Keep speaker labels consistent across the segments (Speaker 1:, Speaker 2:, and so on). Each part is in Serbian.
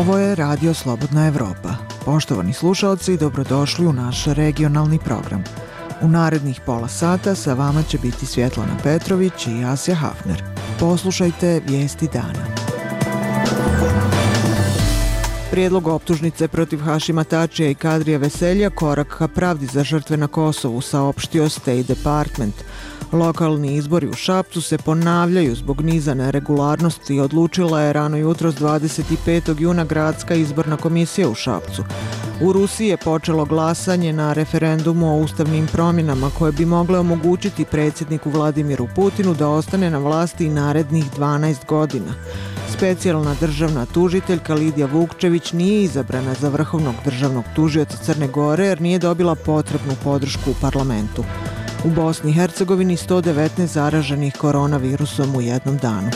Speaker 1: Ovo je Radio Slobodna Evropa. Poštovani slušalci, dobrodošli u naš regionalni program. U narednih pola sata sa vama će biti Svjetlana Petrović i Asja Hafner. Poslušajte vijesti dana. Prijedlog optužnice protiv Hašima Tačija i Kadrija Veselja korak ka pravdi za žrtve na Kosovu, saopštio State Department. Lokalni izbori u Šapcu se ponavljaju zbog niza neregularnosti, odlučila je rano jutros 25. juna Gradska izborna komisija u Šapcu. U Rusiji je počelo glasanje na referendumu o ustavnim promjenama koje bi mogle omogućiti predsjedniku Vladimiru Putinu da ostane na vlasti narednih 12 godina. Specijalna državna tužiteljka Lidija Vukčević nije izabrana za vrhovnog državnog tužioca Crne Gore jer nije dobila potrebnu podršku u parlamentu. U Bosni i Hercegovini 119 zaraženih koronavirusom u jednom danu.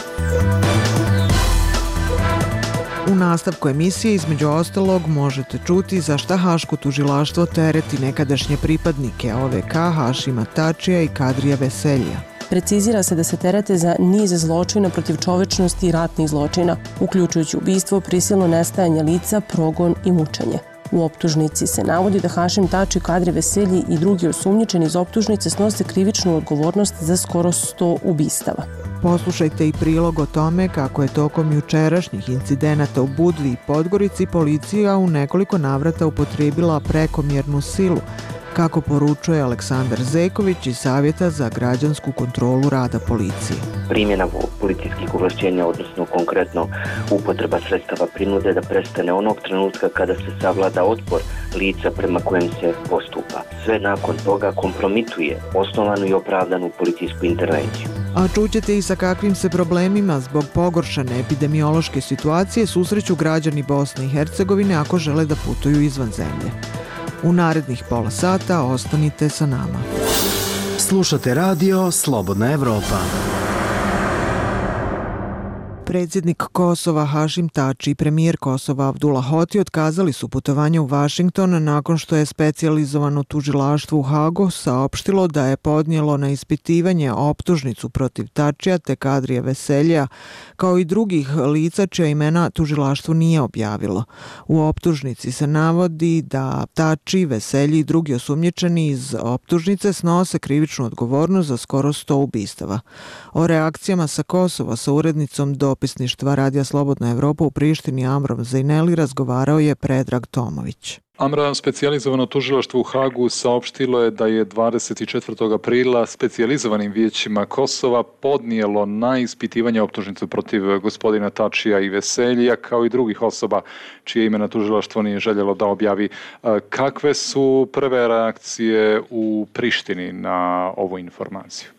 Speaker 1: U nastavku emisije između ostalog možete čuti za šta Haško tužilaštvo tereti nekadašnje pripadnike OVK Hašima Tačija i Kadrija Veselja.
Speaker 2: Precizira se da se terete za niz zločina protiv čovečnosti i ratnih zločina, uključujući ubistvo, prisilno nestajanje lica, progon i mučenje. U optužnici se navodi da Hašim Tači, Kadri Veselji i drugi osumnjičeni iz optužnice snose krivičnu odgovornost za skoro 100 ubistava.
Speaker 1: Poslušajte i prilog o tome kako je tokom jučerašnjih incidenata u Budvi i Podgorici policija u nekoliko navrata upotrijebila prekomjernu silu, kako poručuje Aleksandar Zeković iz Savjeta za građansku kontrolu rada policije.
Speaker 3: Primjena policijskih ovlašćenja, odnosno konkretno upotreba sredstava prinude da prestane onog trenutka kada se savlada otpor lica prema kojem se postupa. Sve nakon toga kompromituje osnovanu i opravdanu policijsku intervenciju.
Speaker 1: A čućete i sa kakvim se problemima zbog pogoršane epidemiološke situacije susreću građani Bosne i Hercegovine ako žele da putuju izvan zemlje. U narednih pola sata ostanite sa nama.
Speaker 4: Slušate radio Slobodna Evropa.
Speaker 1: Predsjednik Kosova Hašim Tači i premijer Kosova Abdullah Hoti otkazali su putovanje u Vašington nakon što je specijalizovano tužilaštvo u Hagu saopštilo da je podnijelo na ispitivanje optužnicu protiv Tačija te Kadrija Veselja, kao i drugih lica čija imena tužilaštvo nije objavilo. U optužnici se navodi da Tači, Veselji i drugi osumnjičeni iz optužnice snose krivičnu odgovornost za skoro 100 ubistava. O reakcijama sa Kosova sa urednicom dopisništva Radija Slobodna Evropa u Prištini Amrom Zajneli razgovarao je Predrag Tomović.
Speaker 5: Amra, specijalizovano tužilaštvo u Hagu saopštilo je da je 24. aprila specijalizovanim vijećima Kosova podnijelo na ispitivanje optužnicu protiv gospodina Tačija i Veseljija, kao i drugih osoba čije imena tužilaštvo nije željelo da objavi. Kakve su prve reakcije u Prištini na ovu informaciju?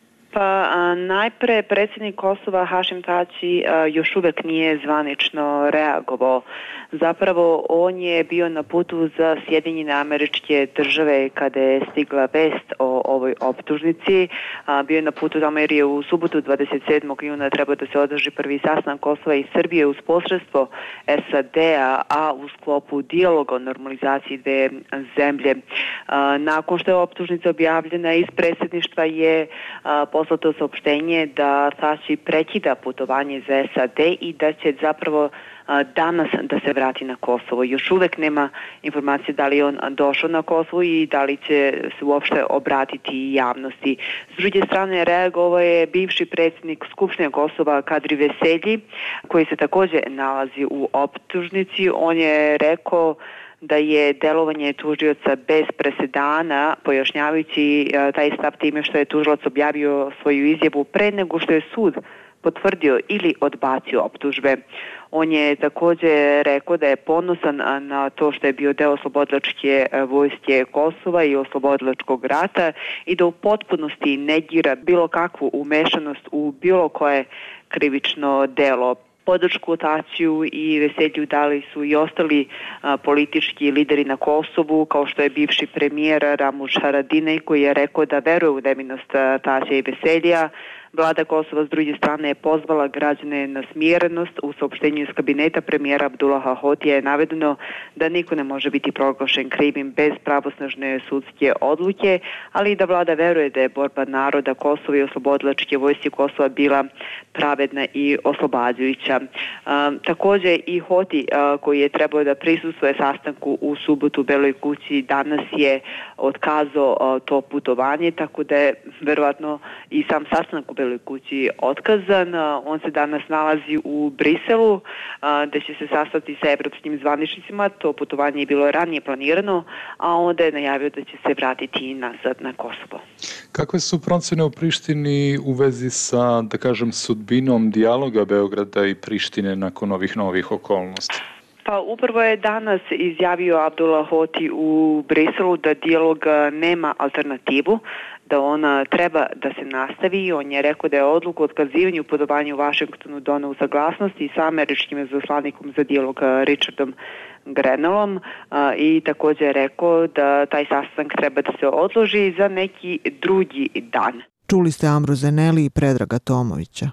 Speaker 6: Najpre predsjednik Kosova Hašim Tači još uvijek nije zvanično reagovao. Zapravo on je bio na putu za Sjedinjene Američke Države kada je stigla vest o ovoj optužnici. Bio je na putu tamo jer je u subotu 27. juna trebao da se održi prvi sastanak Kosova i Srbije uz posredstvo SAD-a, a u sklopu dijaloga o normalizaciji dve zemlje. Nakon što je optužnica objavljena iz predsjedništva je poslato saopštenje da Tači prekida putovanje za SAD i da će zapravo danas da se vrati na Kosovo. Još uvijek nema informacije da li je on došao na Kosovo i da li će se uopšte obratiti javnosti. S druge strane, reagovao je bivši predsjednik Skupštine Kosova Kadri Veselji, koji se također nalazi u optužnici. On je rekao da je delovanje tužioca bez presedana, pojašnjavajući taj stav time što je tužilac objavio svoju izjavu pre nego što je sud potvrdio ili odbacio optužbe. On je također rekao da je ponosan na to što je bio deo oslobodilačke vojske Kosova i oslobodilačkog rata i da u potpunosti negira bilo kakvu umešanost u bilo koje krivično delo. Podršku Tačiju i Veselju dali su i ostali politički lideri na Kosovu, kao što je bivši premijer Ramuš Haradinaj, koji je rekao da veruje u nevinost Tačija i Veselja, Vlada Kosova s druge strane je pozvala građane na smirenost. U saopštenju iz kabineta premijera Abdullaha Hotija je navedeno da niko ne može biti proglašen krivim bez pravosnažne sudske odluke, ali i da vlada veruje da je borba naroda Kosova i oslobodilačke vojske Kosova bila pravedna i oslobađajuća. Također i Hoti, koji je trebao da prisustvuje sastanku u subotu u Beloj kući, danas je otkazao to putovanje, tako da je verovatno i sam sastanak u Beloj kući otkazan. On se danas nalazi u Briselu, gde će se sastati sa evropskim zvaničnicima. To putovanje je bilo ranije planirano, a onda je najavio da će se vratiti nazad na Kosovo.
Speaker 5: Kakve su procene u Prištini u vezi sa, da kažem, sudbinom dijaloga Beograda i Prištine nakon ovih novih okolnosti?
Speaker 6: Pa upravo je danas izjavio Abdullah Hoti u Briselu da dijalog nema alternativu, da ona treba da se nastavi. On je rekao da je odluku o otkazivanju putovanja u Vašingtonu doneo u saglasnosti i sa američkim izaslanikom za dijalog Richardom Grenellom i također je rekao da taj sastanak treba da se odloži za neki drugi dan.
Speaker 1: Čuli ste Ambroze Neli i Predraga Tomovića.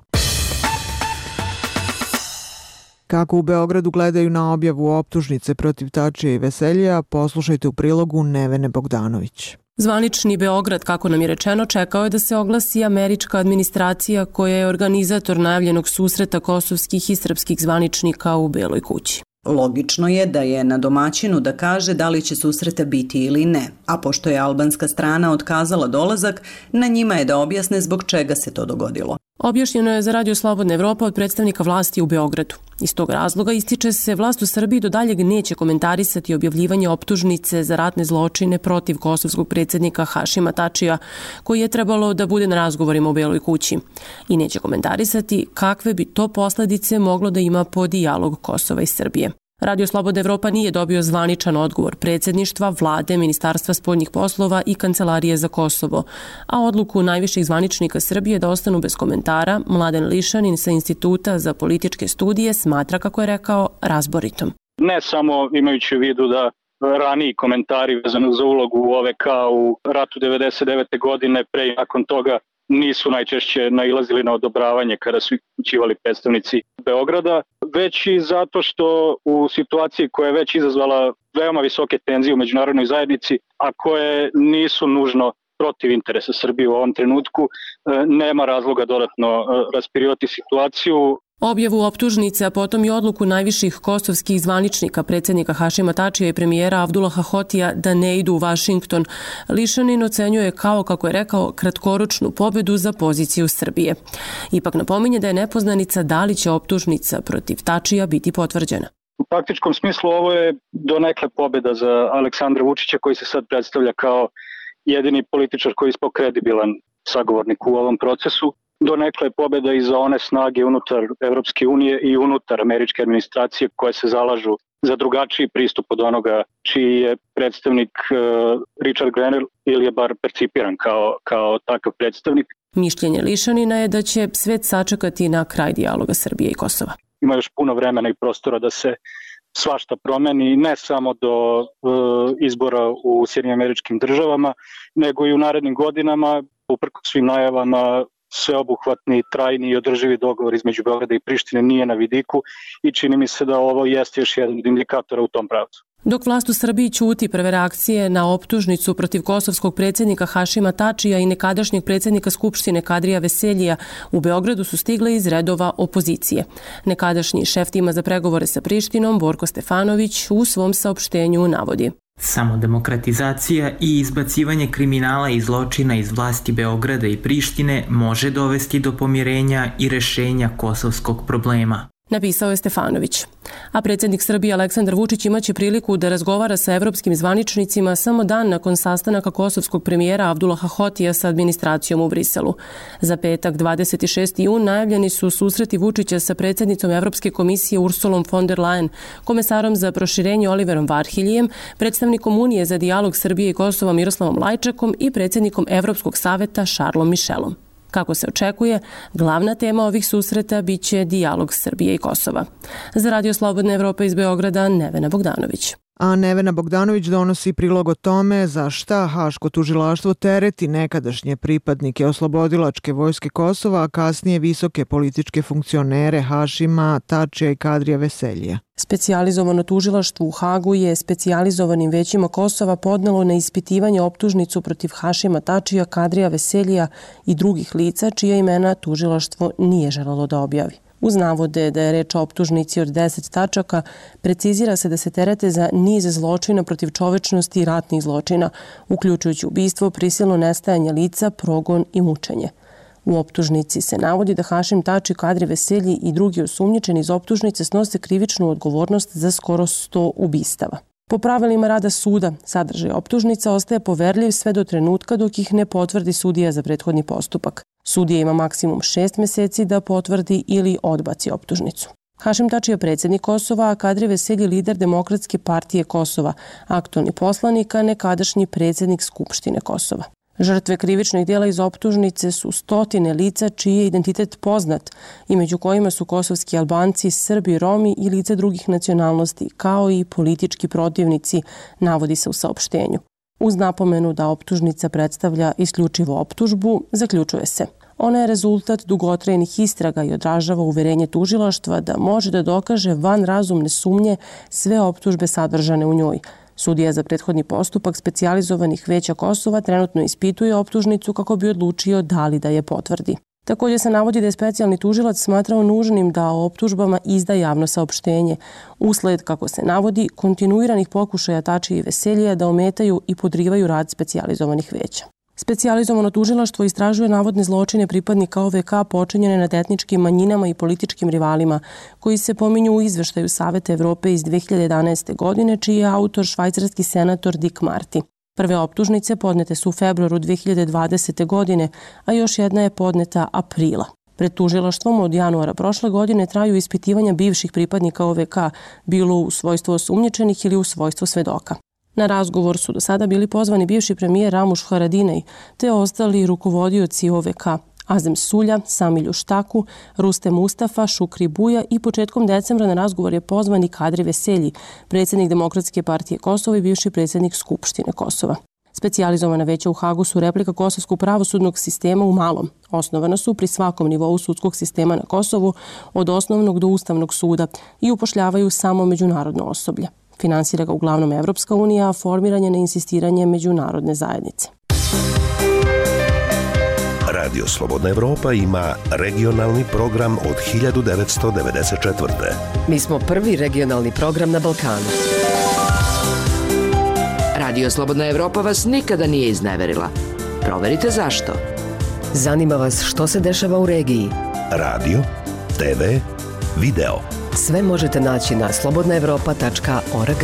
Speaker 1: Kako u Beogradu gledaju na objavu optužnice protiv Tačija i Veseljija, poslušajte u prilogu Nevene Bogdanović.
Speaker 2: Zvanični Beograd, kako nam je rečeno, čekao je da se oglasi američka administracija koja je organizator najavljenog susreta kosovskih i srpskih zvaničnika u Beloj kući.
Speaker 7: Logično je da je na domaćinu da kaže da li će susreta biti ili ne, a pošto je albanska strana otkazala dolazak, na njima je da objasne zbog čega se to dogodilo.
Speaker 2: Objašnjeno je za Radio Slobodna Evropa od predstavnika vlasti u Beogradu. Iz tog razloga ističe se vlast u Srbiji do daljeg neće komentarisati objavljivanje optužnice za ratne zločine protiv kosovskog predsjednika Hašima Tačija, koji je trebalo da bude na razgovorima u Beloj kući. I neće komentarisati kakve bi to posljedice moglo da ima po dijalog Kosova i Srbije. Radio Slobodna Evropa nije dobio zvaničan odgovor predsjedništva, vlade, Ministarstva spoljnih poslova i Kancelarije za Kosovo, a odluku najviših zvaničnika Srbije da ostanu bez komentara Mladen Lišanin sa Instituta za političke studije smatra, kako je rekao, razboritom.
Speaker 8: Ne samo imajući u vidu da raniji komentari vezano za ulogu OVK u ratu 99. godine, pre i nakon toga nisu najčešće nailazili na odobravanje kada su upućivali predstavnici Beograda, već i zato što u situaciji koja je već izazvala veoma visoke tenzije u međunarodnoj zajednici, a koje nisu nužno protiv interesa Srbije u ovom trenutku, nema razloga dodatno raspirivati situaciju.
Speaker 2: Objavu optužnice, a potom i odluku najviših kosovskih zvaničnika, predsjednika Hašima Tačija i premijera Abdullaha Hotija da ne idu u Vašington, Lišanin ocenjuje kao, kako je rekao, kratkoročnu pobedu za poziciju Srbije. Ipak napominje da je nepoznanica da li će optužnica protiv Tačija biti potvrđena.
Speaker 8: U praktičkom smislu ovo je donekle pobeda za Aleksandra Vučića, koji se sad predstavlja kao jedini političar koji je ispao kredibilan sagovornik u ovom procesu. Donekle je pobjeda i za one snage unutar Evropske unije i unutar američke administracije koje se zalažu za drugačiji pristup od onoga čiji je predstavnik Richard Grenell ili je bar percipiran kao takav predstavnik.
Speaker 2: Mišljenje Lišanina je da će svet sačekati na kraj dijaloga Srbije i Kosova.
Speaker 8: Ima još puno vremena i prostora da se svašta promeni, ne samo do izbora u Sjedinjenim Američkim Državama, nego i u narednim godinama, uprkos svim najavama, sveobuhvatni, trajni i održivi dogovor između Beograda i Prištine nije na vidiku i čini mi se da ovo jeste još jedan od indikatora u tom pravcu.
Speaker 2: Dok vlast u Srbiji ćuti, prve reakcije na optužnicu protiv kosovskog predsjednika Hašima Tačija i nekadašnjeg predsjednika Skupštine Kadrija Veseljija u Beogradu su stigle iz redova opozicije. Nekadašnji šef tima za pregovore sa Prištinom, Borko Stefanović, u svom saopštenju navodi:
Speaker 9: Samo demokratizacija i izbacivanje kriminala i zločina iz vlasti Beograda i Prištine može dovesti do pomirenja i rešenja kosovskog problema,
Speaker 2: napisao je Stefanović. A predsjednik Srbije Aleksandar Vučić imaće priliku da razgovara sa evropskim zvaničnicima samo dan nakon sastanaka kosovskog premijera Abdullaha Hotija sa administracijom u Briselu. Za petak 26. jun najavljeni su susreti Vučića sa predsjednicom Evropske komisije Ursulom von der Leyen, komesarom za proširenje Oliverom Varhiljijem, predstavnikom Unije za dijalog Srbije i Kosova Miroslavom Lajčakom i predsjednikom Evropskog saveta Charlesom Michelom. Kako se očekuje, glavna tema ovih susreta biće dijalog Srbije i Kosova. Za Radio Slobodna Evropa iz Beograda, Nevena Bogdanović.
Speaker 1: A Nevena Bogdanović donosi prilog o tome za šta Haško tužilaštvo tereti nekadašnje pripadnike Oslobodilačke vojske Kosova, a kasnije visoke političke funkcionere Hašima Tačija i Kadrija Veseljija.
Speaker 2: Specijalizovano tužilaštvo u Hagu je specijalizovanim većima Kosova podnelo na ispitivanje optužnicu protiv Hašima Tačija, Kadrija Veseljija i drugih lica čija imena tužilaštvo nije želelo da objavi. Uz navode da je reč o optužnici od 10 tačaka, precizira se da se terete za niz zločina protiv čovečnosti i ratnih zločina, uključujući ubistvo, prisilno nestajanje lica, progon i mučenje. U optužnici se navodi da Hašim Tači, Kadri Veselji i drugi osumnjičeni iz optužnice snose krivičnu odgovornost za skoro 100 ubistava. Po pravilima rada suda, sadržaj optužnica ostaje poverljiv sve do trenutka dok ih ne potvrdi sudija za prethodni postupak. Sudija ima maksimum 6 meseci da potvrdi ili odbaci optužnicu. Hašim Tači je predsjednik Kosova, a Kadri Veselji lider Demokratske partije Kosova, aktualni poslanik, a nekadašnji predsjednik Skupštine Kosova. Žrtve krivičnih djela iz optužnice su stotine lica čiji je identitet poznat i među kojima su kosovski Albanci, Srbi, Romi i lica drugih nacionalnosti, kao i politički protivnici, navodi se u saopštenju. Uz napomenu da optužnica predstavlja isključivo optužbu, zaključuje se: ona je rezultat dugotrajnih istraga i odražava uverenje tužilaštva da može da dokaže van razumne sumnje sve optužbe sadržane u njoj. Sudija za prethodni postupak specijalizovanih veća Kosova trenutno ispituje optužnicu kako bi odlučio da li da je potvrdi. Također se navodi da je specijalni tužilac smatrao nužnim da o optužbama izda javno saopštenje, usled, kako se navodi, kontinuiranih pokušaja Tači i Veseljija da ometaju i podrivaju rad specijalizovanih veća. Specijalizovano tužilaštvo istražuje navodne zločine pripadnika OVK počinjene nad etničkim manjinama i političkim rivalima, koji se pominju u izveštaju Saveta Evrope iz 2011. godine, čiji je autor švajcarski senator Dick Marty. Prve optužnice podnete su u februaru 2020. godine, a još jedna je podneta aprila. Pred tužilaštvom od januara prošle godine traju ispitivanja bivših pripadnika OVK, bilo u svojstvu osumnjičenih ili u svojstvu svedoka. Na razgovor su do sada bili pozvani bivši premijer Ramuš Haradinaj, te ostali rukovodioci OVK, Azem Sulja, Samilju Štaku, Rustem Mustafa, Šukri Buja i početkom decembra na razgovor je pozvan i Kadri Veselji, predsjednik Demokratske partije Kosova i bivši predsjednik Skupštine Kosova. Specijalizovana veća u Hagu su replika kosovskog pravosudnog sistema u malom. Osnovana su pri svakom nivou sudskog sistema na Kosovu, od osnovnog do Ustavnog suda, i upošljavaju samo međunarodno osoblje. Finansira ga uglavnom Evropska unija, a formiran je na insistiranje međunarodne zajednice.
Speaker 10: Radio Slobodna Evropa ima regionalni program od 1994.
Speaker 11: Mi smo prvi regionalni program na Balkanu. Radio Slobodna Evropa vas nikada nije izneverila. Proverite zašto. Zanima vas što se dešava u regiji.
Speaker 10: Radio, TV, video.
Speaker 11: Sve možete naći na slobodnaevropa.org.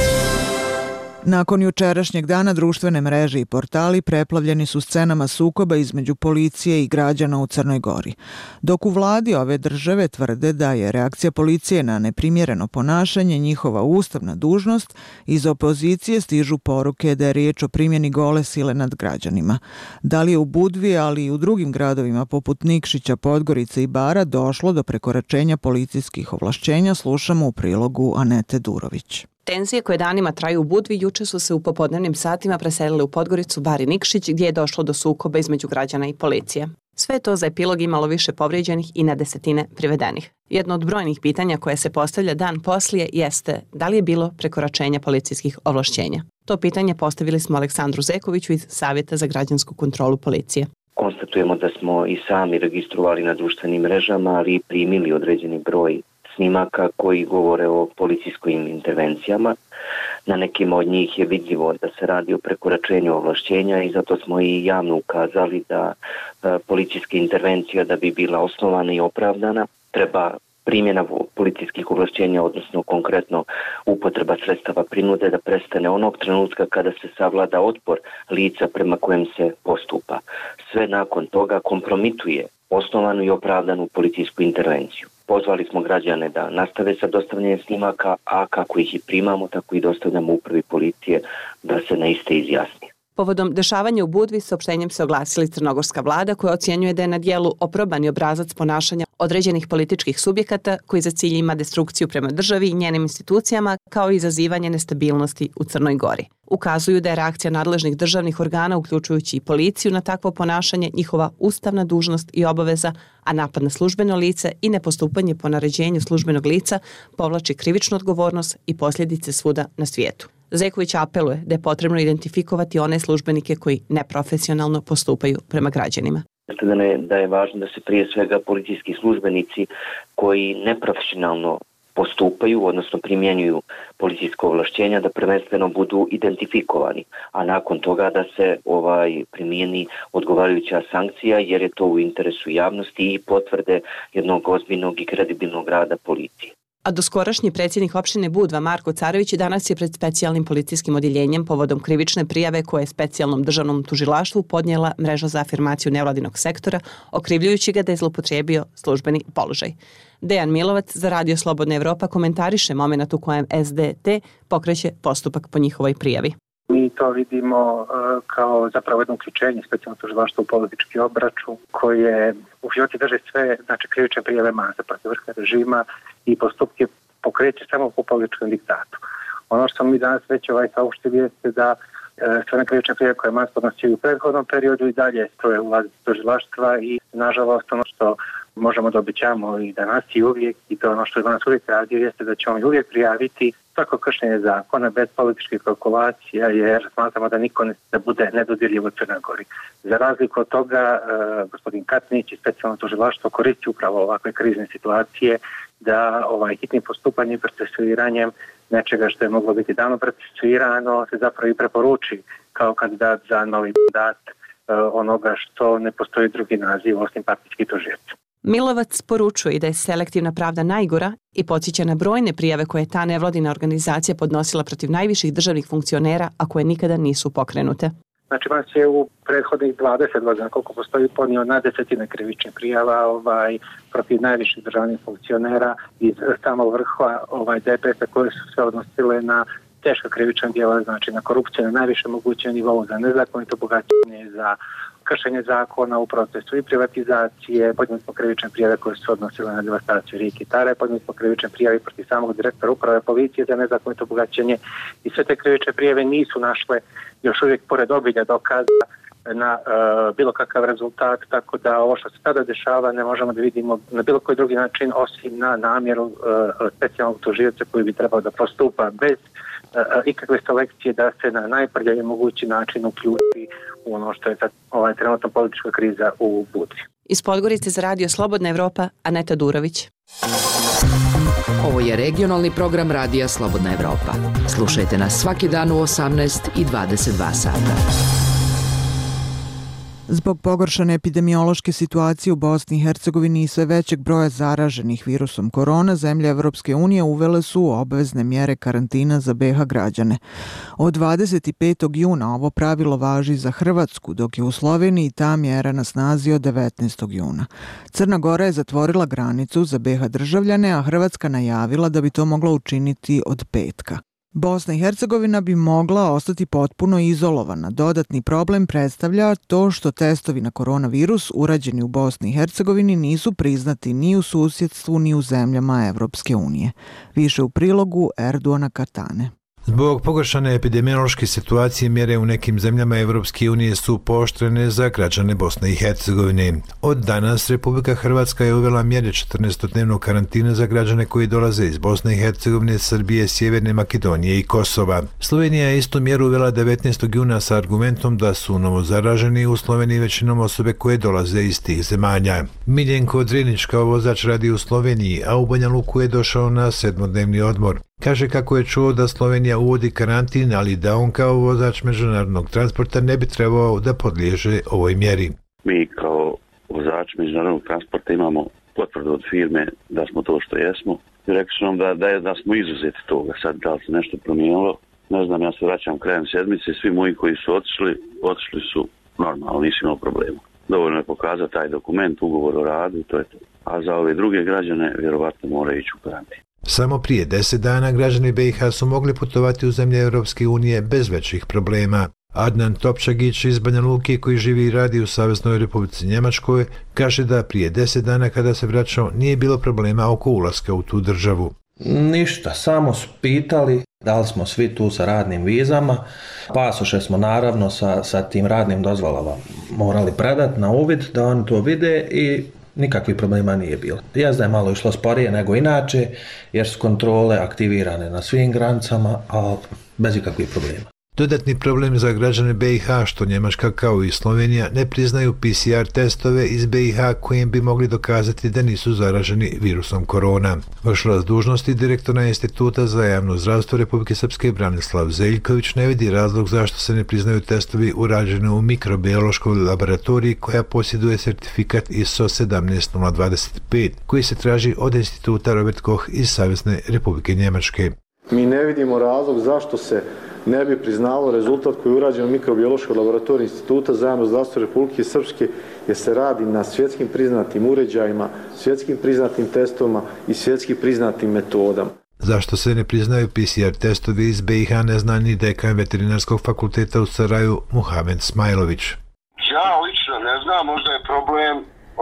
Speaker 1: Nakon jučerašnjeg dana društvene mreže i portali preplavljeni su scenama sukoba između policije i građana u Crnoj Gori. Dok u vladi ove države tvrde da je reakcija policije na neprimjereno ponašanje njihova ustavna dužnost, iz opozicije stižu poruke da je riječ o primjeni gole sile nad građanima. Da li je u Budvi, ali i u drugim gradovima poput Nikšića, Podgorice i Bara došlo do prekoračenja policijskih ovlašćenja, slušamo u prilogu Anete Durović.
Speaker 12: Tenzije koje danima traju u Budvi juče su se u popodnevnim satima preselile u Podgoricu, Bar i Nikšić, gdje je došlo do sukoba između građana i policije. Sve to za epilog imalo više povrijeđenih i na desetine privedenih. Jedno od brojnih pitanja koje se postavlja dan poslije jeste da li je bilo prekoračenja policijskih ovlašćenja. To pitanje postavili smo Aleksandru Zekoviću iz Savjeta za građansku kontrolu policije.
Speaker 3: Konstatujemo da smo i sami registrovali na društvenim mrežama, ali i primili određeni broj snimaka koji govore o policijskim intervencijama. Na nekima od njih je vidljivo da se radi o prekoračenju ovlašćenja i zato smo i javno ukazali da policijske intervencije, da bi bila osnovana i opravdana, treba primjena policijskih ovlašćenja, odnosno konkretno upotreba sredstava prinude, da prestane onog trenutka kada se savlada otpor lica prema kojem se postupa. Sve nakon toga kompromituje osnovanu i opravdanu policijsku intervenciju. Pozvali smo građane da nastave sa dostavljanjem snimaka, a kako ih i primamo, tako i dostavljamo upravi policije da se na iste izjasni.
Speaker 12: Povodom dešavanja u Budvi saopštenjem se oglasila crnogorska vlada koja ocjenjuje da je na dijelu oprobani obrazac ponašanja određenih političkih subjekata koji za cilj ima destrukciju prema državi i njenim institucijama kao i izazivanje nestabilnosti u Crnoj Gori. Ukazuju da je reakcija nadležnih državnih organa, uključujući i policiju, na takvo ponašanje njihova ustavna dužnost i obaveza, a napad na službeno lice i nepostupanje po naređenju službenog lica povlači krivičnu odgovornost i posljedice svuda na svijetu. Zeković apeluje da je potrebno identifikovati one službenike koji neprofesionalno postupaju prema građanima.
Speaker 3: Da je važno da se prije svega policijski službenici koji neprofesionalno postupaju, odnosno primjenjuju policijsko ovlašćenja, da prvenstveno budu identifikovani, a nakon toga da se primijeni odgovarajuća sankcija, jer je to u interesu javnosti i potvrde jednog ozbiljnog i kredibilnog rada policije.
Speaker 12: A doskorašnji predsjednik opštine Budva Marko Carević danas je pred specijalnim policijskim odjeljenjem povodom krivične prijave koje je specijalnom državnom tužilaštvu podnijela mreža za afirmaciju nevladinog sektora, okrivljujući ga da je zloupotrijebio službeni položaj. Dejan Milovac za Radio Slobodna Evropa komentariše momenat u kojem SDT pokreće postupak po njihovoj prijavi.
Speaker 13: Mi to vidimo kao zapravo jedno uključenje specijalnog tužilaštva u politički obračun koje u životi drži sve, znači krivične prijave masa protiv vrha režima i postupke pokreće samo po političkom diktatu. Ono što mi danas već saopštili jeste da sve one krivične prijave koje mas podnosio u prethodnom periodu i dalje stroje ulazi tužilaštva i nažalost ono što možemo da obećamo i danas i uvijek, i to ono što je danas uvijek radio, jeste da ćemo uvijek prijaviti svako kršenje zakona bez političkih kalkulacija, jer smatramo da niko ne bude nedodirljiv u Crnoj Gori. Za razliku od toga, gospodin Katnić i specijalno tužilaštvo koristi upravo ovakve krizne situacije da hitnim postupanjem i procesuiranjem nečega što je moglo biti davno procesuirano se zapravo i preporuči kao kandidat za novi mandat onoga što ne postoji drugi naziv osim partijski tužioci.
Speaker 12: Milovac poručuje da je selektivna pravda najgora i podsjeća na brojne prijave koje je ta nevladina organizacija podnosila protiv najviših državnih funkcionera, a koje nikada nisu pokrenute.
Speaker 13: Znači, vas je u prethodnih 20 godina, koliko postoji, podnio na desetine krivičnih prijava protiv najviših državnih funkcionera iz samog vrha DPS-a koje su se odnosile na teška krivična djela, znači na korupciju na najvišem mogućem nivou, za nezakonito bogaćenje, za kršenje zakona u procesu i privatizacije, podnijeli smo krivične prijave koje su odnosile na devastaciju rijeke Tare, podnijeli smo krivične prijave protiv samog direktora uprave policije za nezakonito bogaćenje i sve te krivične prijave nisu našle još uvijek pored obilja dokaza na bilo kakav rezultat, tako da ovo što se tada dešava ne možemo da vidimo na bilo koji drugi način osim na namjeru specijalnog tužioca koji bi trebao da postupa bez ikakve selekcije da se na najprljavi mogući način uključi u ono što je trenutno politička kriza u Budvi.
Speaker 12: Iz Podgorice za Radio Slobodna Evropa, Aneta Durović.
Speaker 11: Ovo je regionalni program Radija Slobodna Evropa. Slušajte nas svaki dan u 18 i 22 sata.
Speaker 1: Zbog pogoršane epidemiološke situacije u Bosni i Hercegovini i sve većeg broja zaraženih virusom korona, zemlje Evropske unije uvele su obvezne mjere karantina za BiH građane. Od 25. juna ovo pravilo važi za Hrvatsku, dok je u Sloveniji ta mjera na snazi od 19. juna. Crna Gora je zatvorila granicu za BiH državljane, a Hrvatska najavila da bi to mogla učiniti od petka. Bosna i Hercegovina bi mogla ostati potpuno izolovana. Dodatni problem predstavlja to što testovi na koronavirus urađeni u Bosni i Hercegovini nisu priznati ni u susjedstvu ni u zemljama Evropske unije. Više u prilogu Erduana Katane.
Speaker 14: Zbog pogoršane epidemiološke situacije mjere u nekim zemljama Evropske unije su pooštrene za građane Bosne i Hercegovine. Od danas Republika Hrvatska je uvela mjere 14-dnevnog karantina za građane koji dolaze iz Bosne i Hercegovine, Srbije, Sjeverne Makedonije i Kosova. Slovenija je istu mjeru uvela 19. juna sa argumentom da su novozaraženi u Sloveniji većinom osobe koje dolaze iz tih zemalja. Miljenko Drinić kao vozač radi u Sloveniji, a u Banja Luku je došao na 7-dnevni odmor. Kaže kako je čuo da Slovenija uvodi karantin, ali da on kao vozač međunarodnog transporta ne bi trebao da podliježe ovoj mjeri.
Speaker 15: Mi kao vozač međunarodnog transporta imamo potvrdu od firme da smo to što jesmo. I rekli su nam da smo izuzeti toga. Sad da li se nešto promijenilo, ne znam, ja se vraćam krajem sedmice, svi moji koji su otišli su normalno, nisu imali problema. Dovoljno je pokazati taj dokument, ugovor o radu i to je to. A za ove druge građane vjerovatno moraju ići u karantin.
Speaker 14: Samo prije 10 dana građani BiH su mogli putovati u zemlje Europske unije bez većih problema. Adnan Topčagić iz Banja Luke, koji živi i radi u Saveznoj Republici Njemačkoj, kaže da prije 10 dana kada se vraćao nije bilo problema oko ulaska u tu državu.
Speaker 16: Ništa, samo su pitali da li smo svi tu sa radnim vizama. Pasoše smo naravno sa tim radnim dozvolama morali predati na uvid da oni to vide i nikakvih problema nije bilo. Jezda je malo išlo sporije nego inače jer su kontrole aktivirane na svim granicama, a bez ikakvih problema.
Speaker 14: Dodatni problem za građane BiH što Njemačka kao i Slovenija ne priznaju PCR testove iz BiH kojim bi mogli dokazati da nisu zaraženi virusom korona. Vršilac dužnosti direktora Instituta za javno zdravstvo Republike Srpske Branislav Zeljković ne vidi razlog zašto se ne priznaju testovi urađeni u mikrobiološkoj laboratoriji koja posjeduje sertifikat ISO 17025 koji se traži od Instituta Robert Koch iz Savezne Republike Njemačke.
Speaker 17: Mi ne vidimo razlog zašto se ne bi priznalo rezultat koji je urađen u mikrobiološkoj laboratoriji Instituta za javno zdravstvo Republike Srpske jer se radi na svjetskim priznatim uređajima, svjetskim priznatim testovima i svjetski priznatim metodama.
Speaker 14: Zašto se ne priznaju PCR testovi iz BiH ne zna ni dekan veterinarskog fakulteta u Saraju Muhamed Smajlović.
Speaker 18: Ja lično ne znam, možda je problem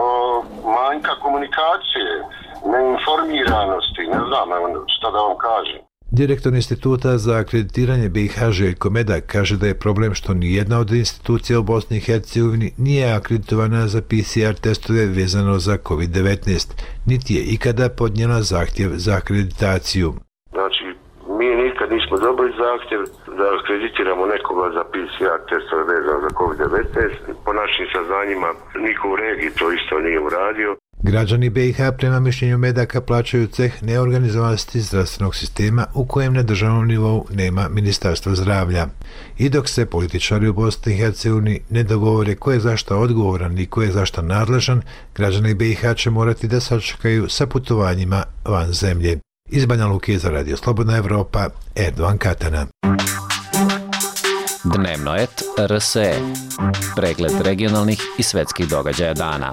Speaker 18: manjka komunikacije, neinformiranosti, ne znam šta da vam kažem.
Speaker 14: Direktor Instituta za akreditiranje BiH Željko Medak kaže da je problem što nijedna od institucija u Bosni i Hercegovini nije akreditovana za PCR testove vezano za COVID-19, niti je ikada podnijela zahtjev za akreditaciju.
Speaker 18: Znači, mi nikad nismo dobili zahtjev da akreditiramo nekoga za PCR testove vezano za COVID-19. Po našim saznanjima niko u regiji to isto nije uradio.
Speaker 14: Građani BiH prema mišljenju Medaka plaćaju ceh neorganizovanosti zdravstvenog sistema u kojem na državnom nivou nema Ministarstva zdravlja. I dok se političari u Bosni i Hercegovini ne dogovore ko je zašto odgovoran i ko je zašto nadležan, građani BiH će morati da sačekaju sa putovanjima van zemlje. Iz Banja Luke za Radio Slobodna Evropa, Erdovan Katana.
Speaker 19: Dnevno et RSE. Pregled regionalnih i svetskih događaja dana.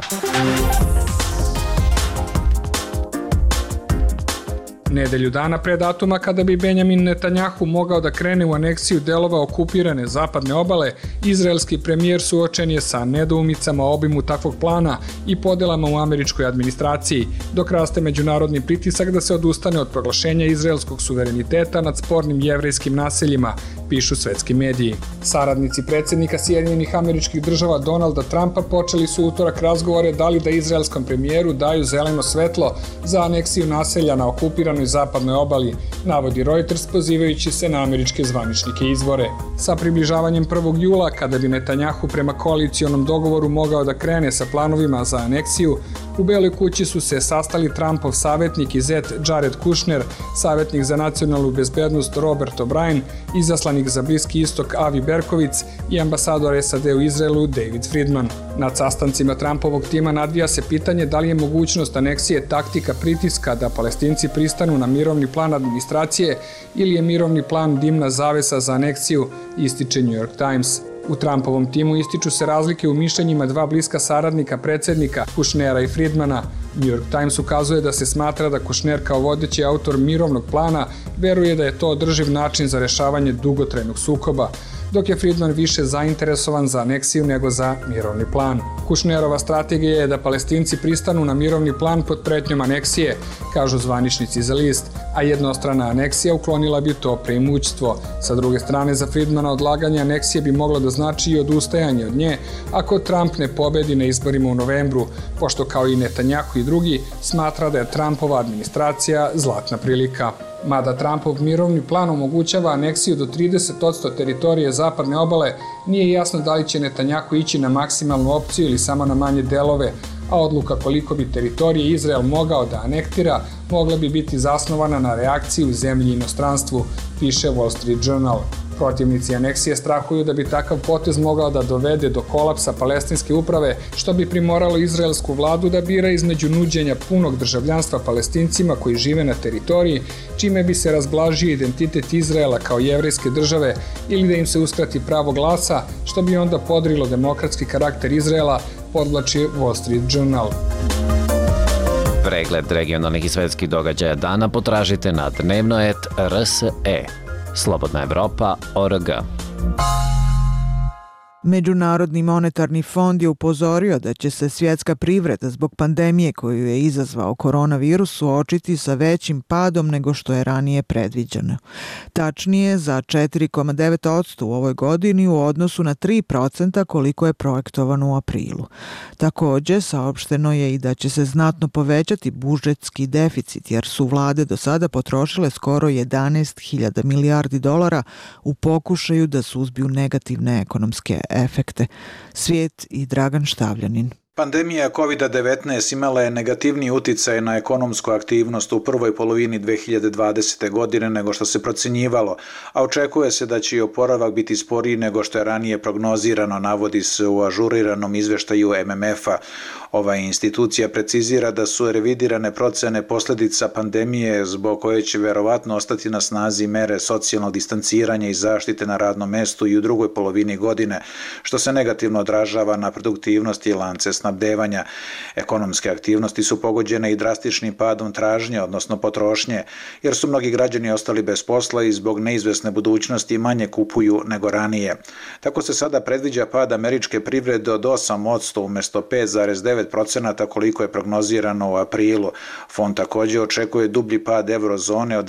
Speaker 20: Nedelju dana pre datuma kada bi Benjamin Netanjahu mogao da krene u aneksiju delova okupirane zapadne obale, izraelski premijer suočen je sa nedoumicama o obimu takvog plana i podelama u američkoj administraciji, dok raste međunarodni pritisak da se odustane od proglašenja izraelskog suvereniteta nad spornim jevrejskim naseljima, pišu svetski mediji. Saradnici predsjednika Sjedinjenih Američkih Država Donalda Trumpa počeli su utorak razgovore da li da izraelskom premijeru daju zeleno svetlo za aneksiju naselja na okupiranoj zapadnoj obali, navodi Reuters pozivajući se na američke zvaničnike i izvore. Sa približavanjem 1. jula, kada bi Netanjahu prema koalicijonom dogovoru mogao da krene sa planovima za aneksiju, u Beloj kući su se sastali Trumpov savjetnik i zet Jared Kushner, savjetnik za nacionalnu bezbednost Robert O'Brien, izaslanik za Bliski istok Avi Berkovic i ambasador SAD u Izraelu David Friedman. Nad sastancima Trumpovog tima nadvija se pitanje da li je mogućnost aneksije taktika pritiska da Palestinci pristanu na mirovni plan administracije ili je mirovni plan dimna zavesa za aneksiju, ističe New York Times. U Trumpovom timu ističu se razlike u mišljenjima dva bliska saradnika predsjednika, Kushnera i Friedmana. New York Times ukazuje da se smatra da Kushner kao vodeći autor mirovnog plana veruje da je to održiv način za rešavanje dugotrajnog sukoba, dok je Friedman više zainteresovan za aneksiju nego za mirovni plan. Kushnerova strategija je da Palestinci pristanu na mirovni plan pod pretnjom aneksije, kažu zvaničnici za list, a jednostrana aneksija uklonila bi to preimućstvo. Sa druge strane, za Friedmana odlaganje aneksije bi moglo da znači i odustajanje od nje ako Trump ne pobedi na izborima u novembru, pošto kao i Netanjahu i drugi smatra da je Trumpova administracija zlatna prilika. Mada Trumpov mirovni plan omogućava aneksiju do 30% teritorije zapadne obale, nije jasno da li će Netanjahu ići na maksimalnu opciju ili samo na manje delove, a odluka koliko bi teritorije Izrael mogao da anektira mogla bi biti zasnovana na reakciji u zemlji i inostranstvu, piše Wall Street Journal. Protivnici aneksije strahuju da bi takav potez mogao da dovede do kolapsa palestinske uprave, što bi primoralo izraelsku vladu da bira između nuđenja punog državljanstva Palestincima koji žive na teritoriji, čime bi se razblažio identitet Izraela kao jevrejske države, ili da im se uskrati pravo glasa, što bi onda podrilo demokratski karakter Izraela, podvlači Wall Street Journal.
Speaker 19: Pregled regionalnih i svetskih događaja dana potražite na dnevno.rt.rs.e. Slobodna Evropa.org.
Speaker 1: Međunarodni monetarni fond je upozorio da će se svjetska privreda zbog pandemije koju je izazvao koronavirus suočiti sa većim padom nego što je ranije predviđeno. Tačnije za 4,9% u ovoj godini u odnosu na 3% koliko je projektovano u aprilu. Također, saopšteno je i da će se znatno povećati budžetski deficit jer su vlade do sada potrošile skoro 11.000 milijardi dolara u pokušaju da suzbiju negativne ekonomske efekte. Svijet i Dragan Štavljanin.
Speaker 21: Pandemija COVID-19 imala je negativniji uticaj na ekonomsku aktivnost u prvoj polovini 2020. godine nego što se procjenjivalo, a očekuje se da će i oporavak biti sporiji nego što je ranije prognozirano, navodi se u ažuriranom izveštaju MMF-a. Ova institucija precizira da su revidirane procene posljedica pandemije zbog koje će verovatno ostati na snazi mere socijalnog distanciranja i zaštite na radnom mestu i u drugoj polovini godine, što se negativno odražava na produktivnost i lance snabdevanja. Ekonomske aktivnosti su pogođene i drastičnim padom tražnje, odnosno potrošnje, jer su mnogi građani ostali bez posla i zbog neizvesne budućnosti manje kupuju nego ranije. Tako se sada predviđa pad američke privrede od 8% umjesto 5,9% koliko je prognozirano u aprilu. Fond također očekuje dublji pad eurozone od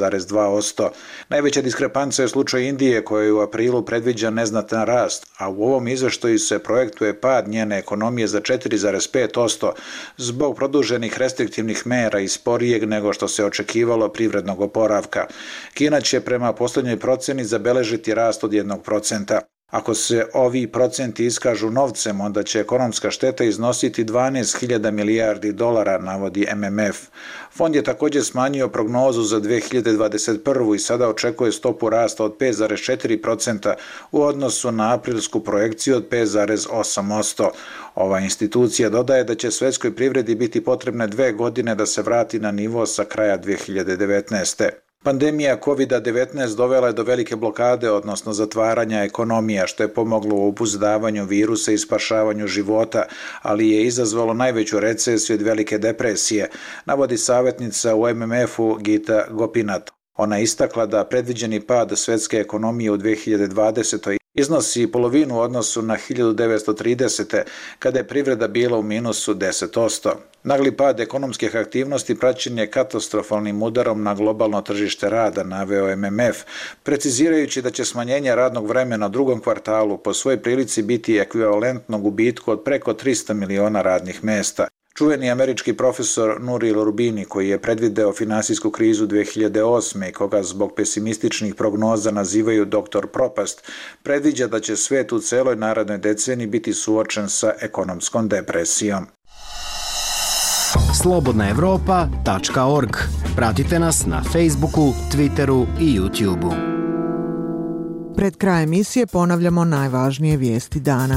Speaker 21: 10,2%. Najveća diskrepanca je slučaj Indije koja je u aprilu predviđa neznatan rast, a u ovom izveštaju se projektuje pad njene ekonomije za 4,5% zbog produženih restriktivnih mera i sporijeg nego što se očekivalo privrednog oporavka. Kina će prema posljednjoj proceni zabeležiti rast od 1%. Ako se ovi procenti iskažu novcem, onda će ekonomska šteta iznositi 12.000 milijardi dolara, navodi MMF. Fond je također smanjio prognozu za 2021. i sada očekuje stopu rasta od 5,4% u odnosu na aprilsku projekciju od 5,8%. Ova institucija dodaje da će svjetskoj privredi biti potrebne 2 godine da se vrati na nivo sa kraja 2019. Pandemija COVID-19 dovela je do velike blokade, odnosno zatvaranja ekonomija, što je pomoglo u obuzdavanju virusa i spašavanju života, ali je izazvalo najveću recesiju od velike depresije, navodi savjetnica u MMF-u Gita Gopinath. Ona je istakla da predviđeni pad svjetske ekonomije u 2020. iznosi polovinu u odnosu na 1930. kada je privreda bila u minusu 10%. Nagli pad ekonomskih aktivnosti praćen je katastrofalnim udarom na globalno tržište rada, naveo MMF, precizirajući da će smanjenje radnog vremena u drugom kvartalu po svojoj prilici biti ekvivalentno gubitku od preko 300 miliona radnih mesta. Čuveni američki profesor Nouriel Roubini, koji je predvideo finansijsku krizu 2008. i koga zbog pesimističnih prognoza nazivaju doktor propast, predviđa da će svet u celoj narednoj deceniji biti suočen sa ekonomskom depresijom.
Speaker 4: Slobodnaevropa.org. Pratite nas na Facebooku, Twitteru i YouTubeu.
Speaker 1: Pred kraj emisije ponavljamo najvažnije vijesti dana.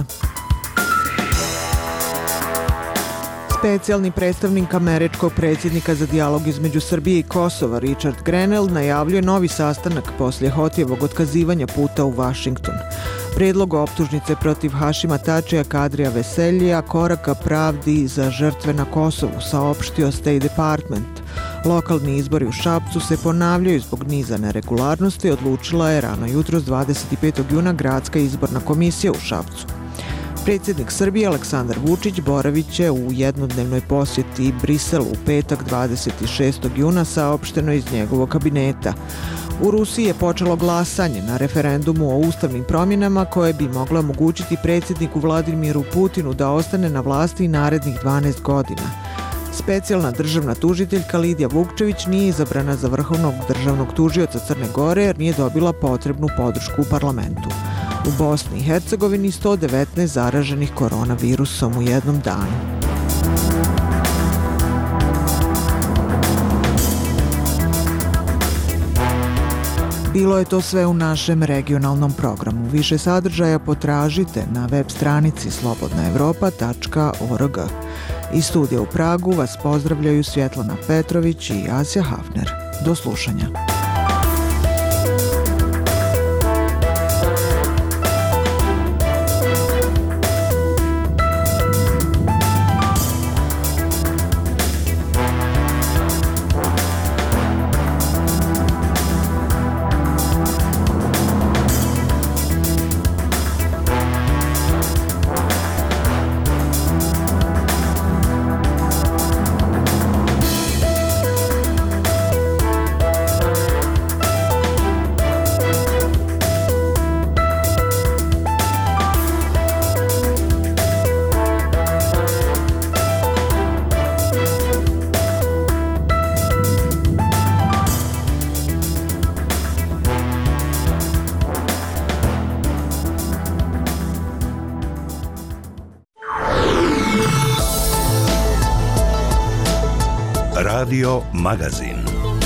Speaker 1: Specijalni predstavnik američkog predsjednika za dijalog između Srbije i Kosova Richard Grenell najavljuje novi sastanak poslije Hotijevog otkazivanja puta u Washington. Prijedlog optužnice protiv Hašima Tačija Kadrija Veseljija korak ka pravdi za žrtve na Kosovu, saopštio State Department. Lokalni izbori u Šapcu se ponavljaju zbog niza neregularnosti, odlučila je rano jutros 25. juna Gradska izborna komisija u Šapcu. Predsjednik Srbije Aleksandar Vučić boravit će u jednodnevnoj posjeti Briselu u petak 26. juna, saopšteno iz njegovog kabineta. U Rusiji je počelo glasanje na referendumu o ustavnim promjenama koje bi mogle omogućiti predsjedniku Vladimiru Putinu da ostane na vlasti narednih 12 godina. Specijalna državna tužiteljka Lidija Vukčević nije izabrana za vrhovnog državnog tužioca Crne Gore jer nije dobila potrebnu podršku u parlamentu. U Bosni i Hercegovini 119 zaraženih koronavirusom u jednom danu. Bilo je to sve u našem regionalnom programu. Više sadržaja potražite na web stranici slobodnaevropa.org. Iz studija u Pragu vas pozdravljaju Svjetlana Petrović i Asja Hafner. Do slušanja.
Speaker 10: Radio Magazin.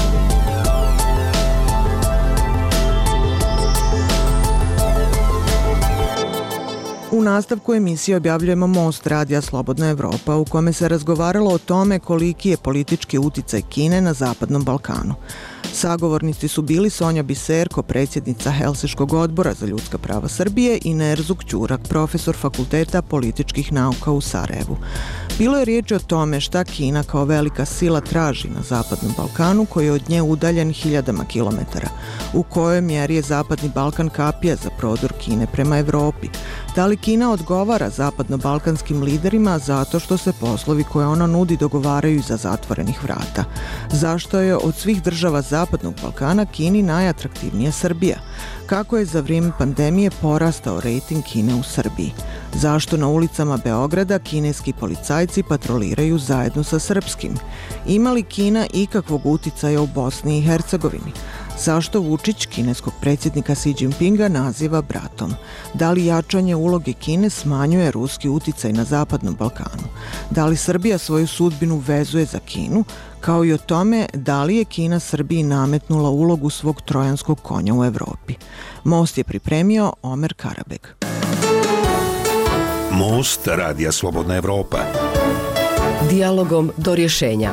Speaker 1: U nastavku emisije objavljujemo Most radija Slobodna Evropa, u kome se razgovaralo o tome koliki je politički uticaj Kine na Zapadnom Balkanu. Sagovornici su bili Sonja Biserko, predsjednica Helsinškog odbora za ljudska prava Srbije, i Nerzuk Ćurak, profesor Fakulteta političkih nauka u Sarajevu. Bilo je riječi o tome šta Kina kao velika sila traži na Zapadnom Balkanu, koji je od nje udaljen hiljadama kilometara. U kojoj mjeri je Zapadni Balkan kapija za prodor Kine prema Evropi? Da li Kina odgovara zapadno-balkanskim liderima zato što se poslovi koje ona nudi dogovaraju iza zatvorenih vrata? Zašto je od svih država Zapadnog Balkana Kini najatraktivnija Srbija? Kako je za vrijeme pandemije porastao rejting Kine u Srbiji? Zašto na ulicama Beograda kineski policajci patroliraju zajedno sa srpskim? Ima li Kina ikakvog uticaja u Bosni i Hercegovini? Zašto Vučić kineskog predsjednika Xi Jinpinga naziva bratom? Da li jačanje uloge Kine smanjuje ruski uticaj na Zapadnom Balkanu? Da li Srbija svoju sudbinu vezuje za Kinu? Kao i o tome da li je Kina Srbiji nametnula ulogu svog trojanskog konja u Evropi. Most je pripremio Omer Karabeg.
Speaker 10: Most radija Slobodna Evropa.
Speaker 11: Dijalogom do rješenja.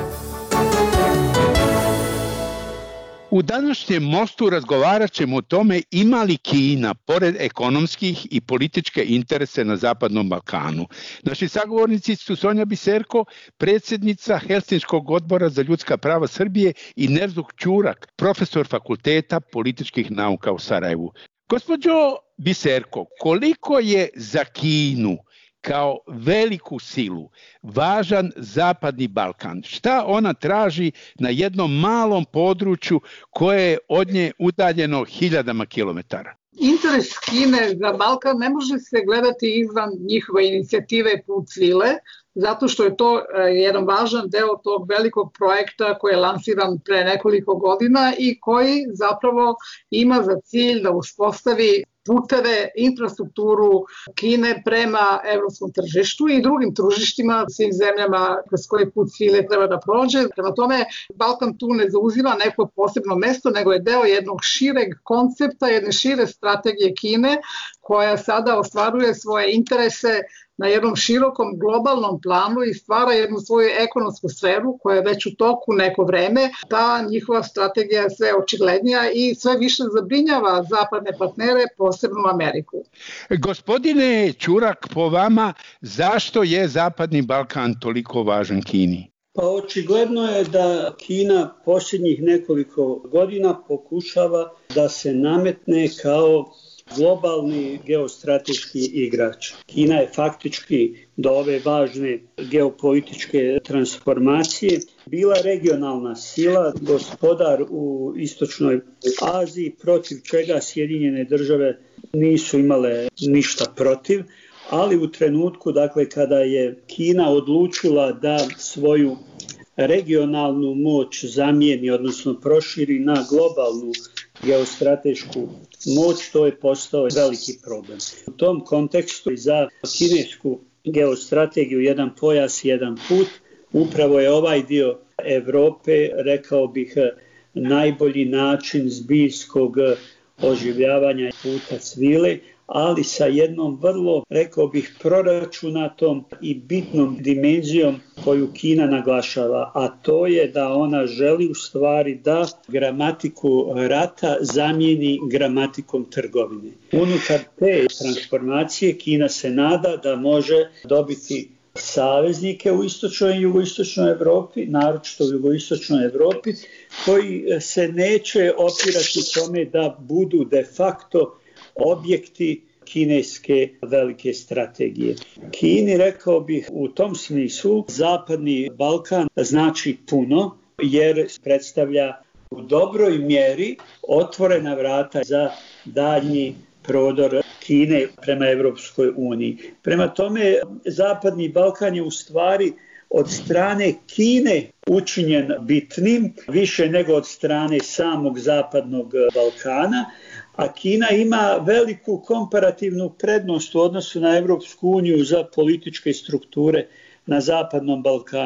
Speaker 5: U današnjem mostu razgovarat ćemo o tome ima li Kina, pored ekonomskih i političke interese na Zapadnom Balkanu. Naši sagovornici su Sonja Biserko, predsjednica Helsinškog odbora za ljudska prava Srbije, i Nerzuk Ćurak, profesor Fakulteta političkih nauka u Sarajevu. Gospođo Biserko, koliko je za Kinu kao veliku silu važan Zapadni Balkan? Šta ona traži na jednom malom području koje je od nje udaljeno hiljadama kilometara?
Speaker 22: Interes Kine za Balkan ne može se gledati izvan njihove inicijative Put svile, zato što je to jedan važan deo tog velikog projekta koji je lansiran pre nekoliko godina i koji zapravo ima za cilj da uspostavi puteve, infrastrukturu Kine prema evropskom tržištu i drugim tržištima, svim zemljama kroz koji put svile treba da prođe. Prema tome, Balkan tu ne zauzima neko posebno mesto, nego je deo jednog šireg koncepta, jedne šire strategije Kine, koja sada ostvaruje svoje interese na jednom širokom globalnom planu i stvara jednu svoju ekonomsku sferu koja je već u toku neko vreme. Ta njihova strategija je sve očiglednija i sve više zabrinjava zapadne partnere, posebno Ameriku.
Speaker 5: Gospodine Ćurak, po vama, zašto je Zapadni Balkan toliko važan Kini?
Speaker 23: Pa očigledno je da Kina posljednjih nekoliko godina pokušava da se nametne kao globalni geostrateški igrač. Kina je faktički do ove važne geopolitičke transformacije bila regionalna sila, gospodar u istočnoj Aziji, protiv čega Sjedinjene države nisu imale ništa protiv, ali u trenutku kada je Kina odlučila da svoju regionalnu moć zamijeni, odnosno proširi na globalnu geostratešku moć, to je postao veliki problem. U tom kontekstu za kinesku geostrategiju jedan pojas, jedan put, upravo je ovaj dio Evrope, rekao bih, najbolji način zbiljskog oživljavanja puta svile, ali sa jednom vrlo, rekao bih, proračunatom i bitnom dimenzijom koju Kina naglašava, a to je da ona želi u stvari da gramatiku rata zamijeni gramatikom trgovine. Unutar te transformacije Kina se nada da može dobiti saveznike u istočnoj i jugoistočnoj Evropi, naročito u jugoistočnoj Evropi, koji se neće opirati tome da budu de facto objekti kineske velike strategije. Kini, rekao bih, u tom smislu Zapadni Balkan znači puno, jer predstavlja u dobroj mjeri otvorena vrata za daljnji prodor Kine prema Evropskoj uniji. Prema tome, Zapadni Balkan je u stvari od strane Kine učinjen bitnim, više nego od strane samog Zapadnog Balkana, a Kina ima veliku komparativnu prednost u odnosu na Evropsku uniju za političke strukture na Zapadnom Balkanu.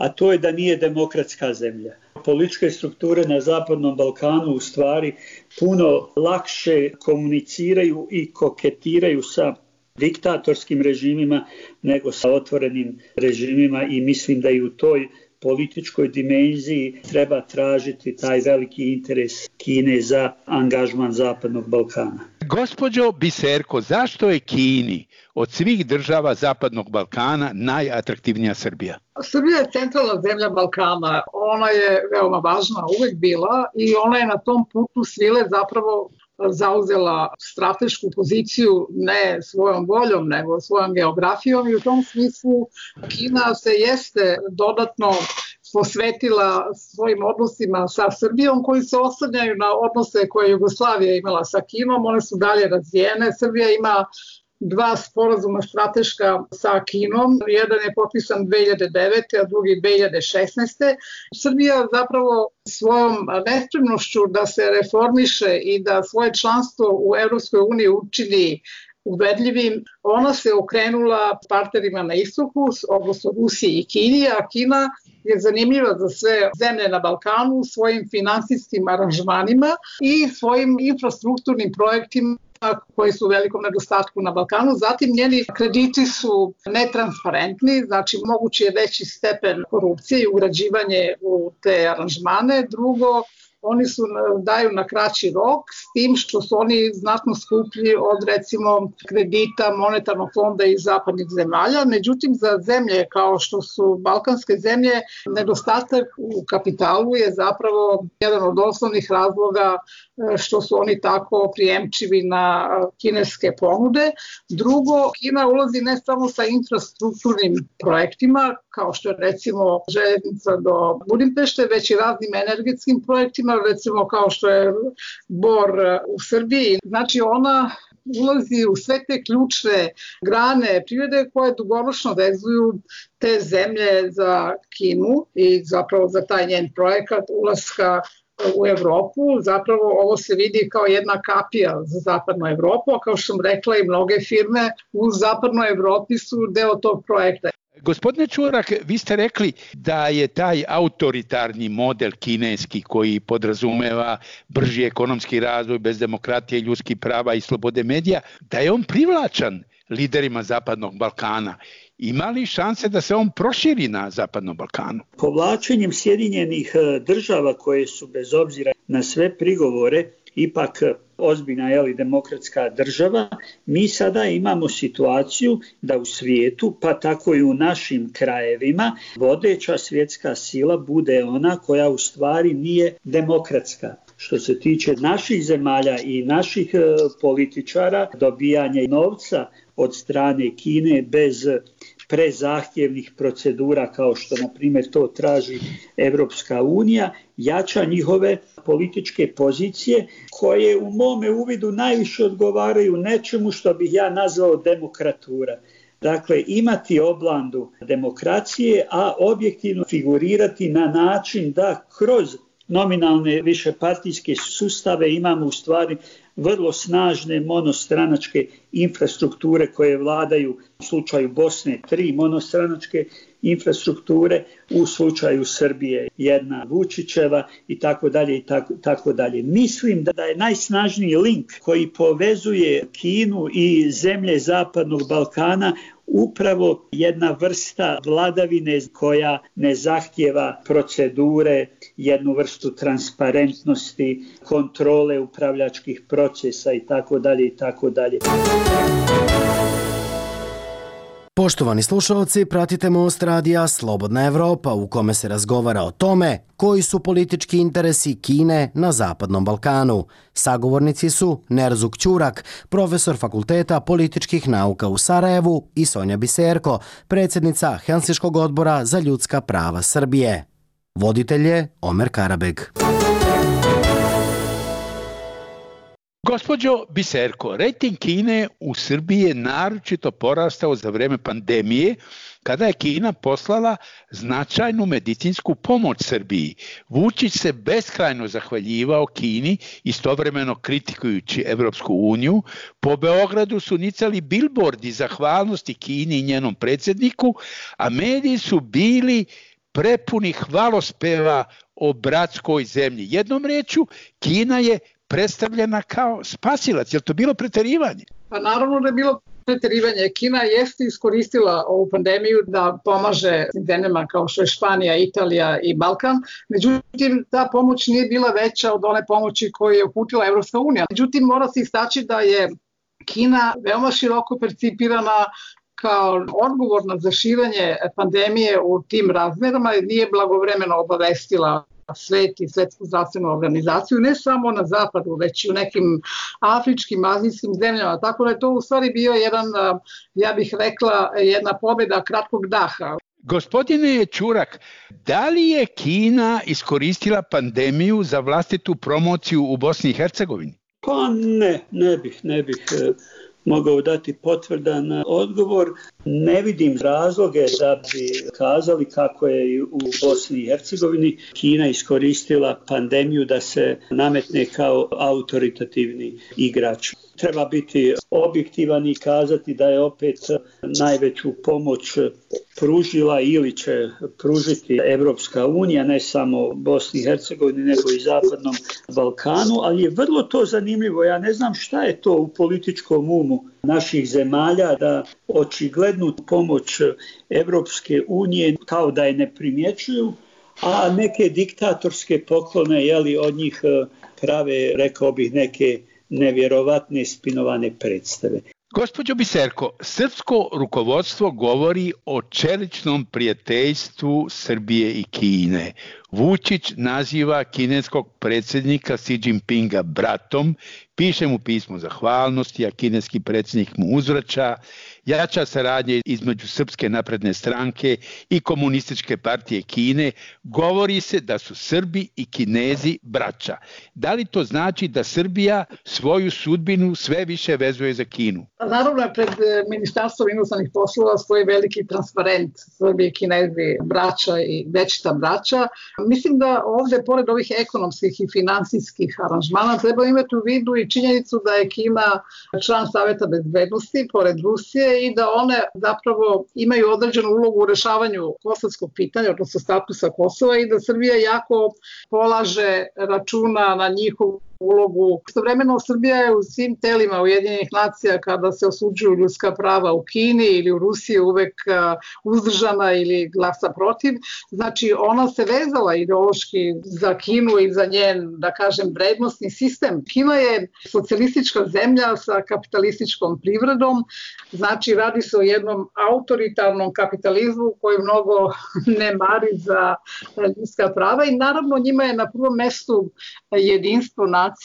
Speaker 23: a to je da nije demokratska zemlja. Političke strukture na Zapadnom Balkanu u stvari puno lakše komuniciraju i koketiraju sa diktatorskim režimima nego sa otvorenim režimima i mislim da i u toj političkoj dimenziji treba tražiti taj veliki interes Kine za angažman Zapadnog Balkana.
Speaker 5: Gospođo Biserko, zašto je Kini od svih država Zapadnog Balkana najatraktivnija Srbija?
Speaker 22: Srbija je centralna zemlja Balkana. Ona je veoma važna, uvek bila i ona je na tom putu svile zapravo zauzela stratešku poziciju ne svojom voljom, nego svojom geografijom i u tom smislu Kina se jeste dodatno posvetila svojim odnosima sa Srbijom koji se oslanjaju na odnose koje je Jugoslavija imala sa Kinom. One su dalje razvijene. Srbija ima 2 sporazuma strateška sa Kinom. Jedan je potpisan 2009. a drugi 2016. Srbija zapravo svojom nespremnošću da se reformiše i da svoje članstvo u EU učini ubedljivim, ona se okrenula partnerima na istoku, odnosno Rusiji i Kini, a Kina je zanimljiva za sve zemlje na Balkanu svojim finansijskim aranžmanima i svojim infrastrukturnim projektima koji su u velikom nedostatku na Balkanu. Zatim njeni krediti su netransparentni, znači mogući je veći stepen korupcije i ugrađivanje u te aranžmane. Drugo, oni daju na kraći rok s tim što su oni znatno skuplji od recimo kredita monetarnog fonda iz zapadnih zemalja. Međutim, za zemlje kao što su balkanske zemlje, nedostatak u kapitalu je zapravo jedan od osnovnih razloga što su oni tako prijemčivi na kineske ponude. Drugo, Kina ulazi ne samo sa infrastrukturnim projektima, kao što je recimo željeznica do Budimpešte, već i raznim energetskim projektima, recimo kao što je Bor u Srbiji. Znači ona ulazi u sve te ključne grane privrede koje dugoročno vezuju te zemlje za Kinu i zapravo za taj njen projekat ulaska u Evropu. Zapravo ovo se vidi kao jedna kapija za zapadnu Evropu, a kao što sam rekla i mnoge firme u zapadnoj Evropi su deo tog projekta.
Speaker 5: Gospodine Čurak, vi ste rekli da je taj autoritarni model kineski koji podrazumeva brži ekonomski razvoj bez demokratije, ljudskih prava i slobode medija, da je on privlačan liderima Zapadnog Balkana. Ima li šanse da se on proširi na Zapadnom Balkanu?
Speaker 23: Povlačenjem Sjedinjenih država koje su bez obzira na sve prigovore ipak ozbiljna demokratska država, mi sada imamo situaciju da u svijetu, pa tako i u našim krajevima, vodeća svjetska sila bude ona koja u stvari nije demokratska. Što se tiče naših zemalja i naših političara, dobijanje novca od strane Kine bez prezahtjevnih procedura kao što na primjer to traži Evropska unija, jača njihove političke pozicije koje u mome uvidu najviše odgovaraju nečemu što bih ja nazvao demokratura. Dakle, imati oblandu demokracije, a objektivno figurirati na način da kroz nominalne višepartijske sustave imamo u stvari vrlo snažne monostranačke infrastrukture koje vladaju u slučaju Bosne 3 monostranačke infrastrukture, u slučaju Srbije jedna Vučićeva i tako dalje i tako dalje. Mislim da je najsnažniji link koji povezuje Kinu i zemlje Zapadnog Balkana upravo jedna vrsta vladavine koja ne zahtjeva procedure, jednu vrstu transparentnosti, kontrole upravljačkih procesa i tako dalje i tako dalje.
Speaker 4: Poštovani slušalci, pratite Most radija Slobodna Evropa u kome se razgovara o tome koji su politički interesi Kine na Zapadnom Balkanu. Sagovornici su Nerzuk Ćurak, profesor Fakulteta političkih nauka u Sarajevu, i Sonja Biserko, predsjednica Helsinškog odbora za ljudska prava Srbije. Voditelj je Omer Karabeg.
Speaker 5: Gospođo Biserko, rejting Kine u Srbiji je naročito porastao za vreme pandemije, kada je Kina poslala značajnu medicinsku pomoć Srbiji. Vučić se beskrajno zahvaljivao Kini, istovremeno kritikujući Evropsku uniju. Po Beogradu su nicali bilbordi zahvalnosti Kini i njenom predsjedniku, a mediji su bili prepuni hvalospeva o bratskoj zemlji. Jednom rečju, Kina je predstavljena kao spasilac. Je li to bilo preterivanje?
Speaker 22: Pa naravno da je bilo preterivanje. Kina jeste iskoristila ovu pandemiju da pomaže zemljama kao što je Španija, Italija i Balkan. Međutim, ta pomoć nije bila veća od one pomoći koju je uputila Evropska unija. Međutim, mora se istaći da je Kina veoma široko percipirana kao odgovorna za širenje pandemije u tim razmerama i nije blagovremeno obavestila svet i Svetsku zdravstvenu organizaciju, ne samo na zapadu, već i u nekim afričkim, azijskim zemljama. Tako da je to u stvari bio jedan, ja bih rekla, jedna pobjeda kratkog daha.
Speaker 5: Gospodine Ćurak, da li je Kina iskoristila pandemiju za vlastitu promociju u Bosni i Hercegovini?
Speaker 23: Pa ne bih mogao dati potvrdan odgovor. Ne vidim razloge da bi kazali kako je u Bosni i Hercegovini Kina iskoristila pandemiju da se nametne kao autoritativni igrač. Treba biti objektivan i kazati da je opet najveću pomoć pružila ili će pružiti Evropska unija, ne samo Bosni i Hercegovini, nego i Zapadnom Balkanu, ali je vrlo to zanimljivo. Ja ne znam šta je to u političkom umu naših zemalja da očiglednu pomoć Evropske unije kao da je ne primjećuju, a neke diktatorske poklone od njih prave, rekao bih, neke nevjerovatne spinovane predstave.
Speaker 5: Gospođo Biserko, srpsko rukovodstvo govori o čeličnom prijateljstvu Srbije i Kine. Vučić naziva kineskog predsjednika Xi Jinpinga bratom, piše mu pismo zahvalnosti, a kineski predsjednik mu uzvraća, jača saradnje između Srpske napredne stranke i Komunističke partije Kine, govori se da su Srbi i Kinezi braća. Da li to znači da Srbija svoju sudbinu sve više vezuje za Kinu?
Speaker 22: Naravno, pred Ministarstvom inostranih poslova stoji veliki transparent Srbije i Kinezi braća i večita braća. Mislim da ovdje, pored ovih ekonomskih i finansijskih aranžmana, treba imati u vidu i činjenicu da je Kina član Saveta bezbednosti, pored Rusije, i da one zapravo imaju određenu ulogu u rešavanju kosovskog pitanja, odnosno statusa Kosova, i da Srbija jako polaže računa na njihovu ulogu. Istovremeno Srbija je u svim telima Ujedinjenih nacija kada se osuđuju ljudska prava u Kini ili u Rusiji uvek uzdržana ili glasa protiv. Znači ona se vezala ideološki za Kinu i za njen, da kažem, vrednostni sistem. Kina je socijalistička zemlja sa kapitalističkom privredom, znači radi se o jednom autoritarnom kapitalizmu koji mnogo ne mari za ljudska prava i naravno njima je na prvom mestu jedinstvo nacije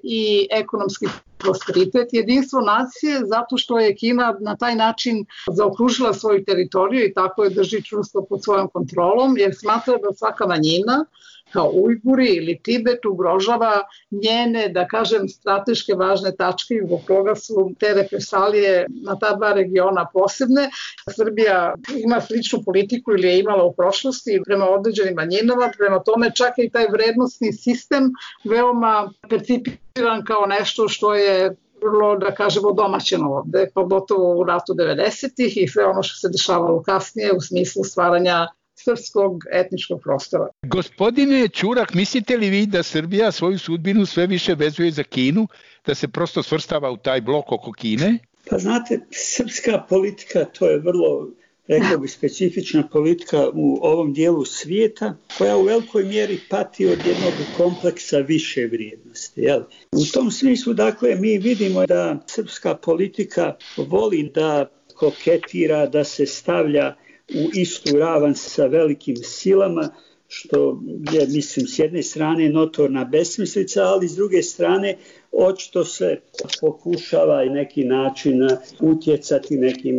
Speaker 22: i ekonomski prosperitet. Jedinstvo nacije zato što je Kina na taj način zaokružila svoju teritoriju i tako je drži čvrsto pod svojom kontrolom, jer smatra da svaka manjina kao Ujguri ili Tibet ugrožava njene, da kažem, strateške važne tačke i zbog toga su te represalije na ta dva regiona posebne. Srbija ima sličnu politiku ili je imala u prošlosti prema određenim manjinama, prema tome čak i taj vrednostni sistem veoma percipiran kao nešto što je vrlo, da kažemo, domaćeno ovde, pogotovo u ratu 90-ih i sve ono što se dešavalo kasnije u smislu stvaranja srpskog etničkog prostora.
Speaker 5: Gospodine Ćurak, mislite li vi da Srbija svoju sudbinu sve više vezuje za Kinu, da se prosto svrstava u taj blok oko Kine?
Speaker 23: Pa znate, srpska politika, to je vrlo, rekao bi, specifična politika u ovom dijelu svijeta, koja u velikoj mjeri pati od jednog kompleksa više vrijednosti. Jel? U tom smislu, dakle, mi vidimo da srpska politika voli da koketira, da se stavlja u istu ravan sa velikim silama, što je, mislim, s jedne strane notorna besmislica, ali s druge strane očito se pokušava i neki način utjecati nekim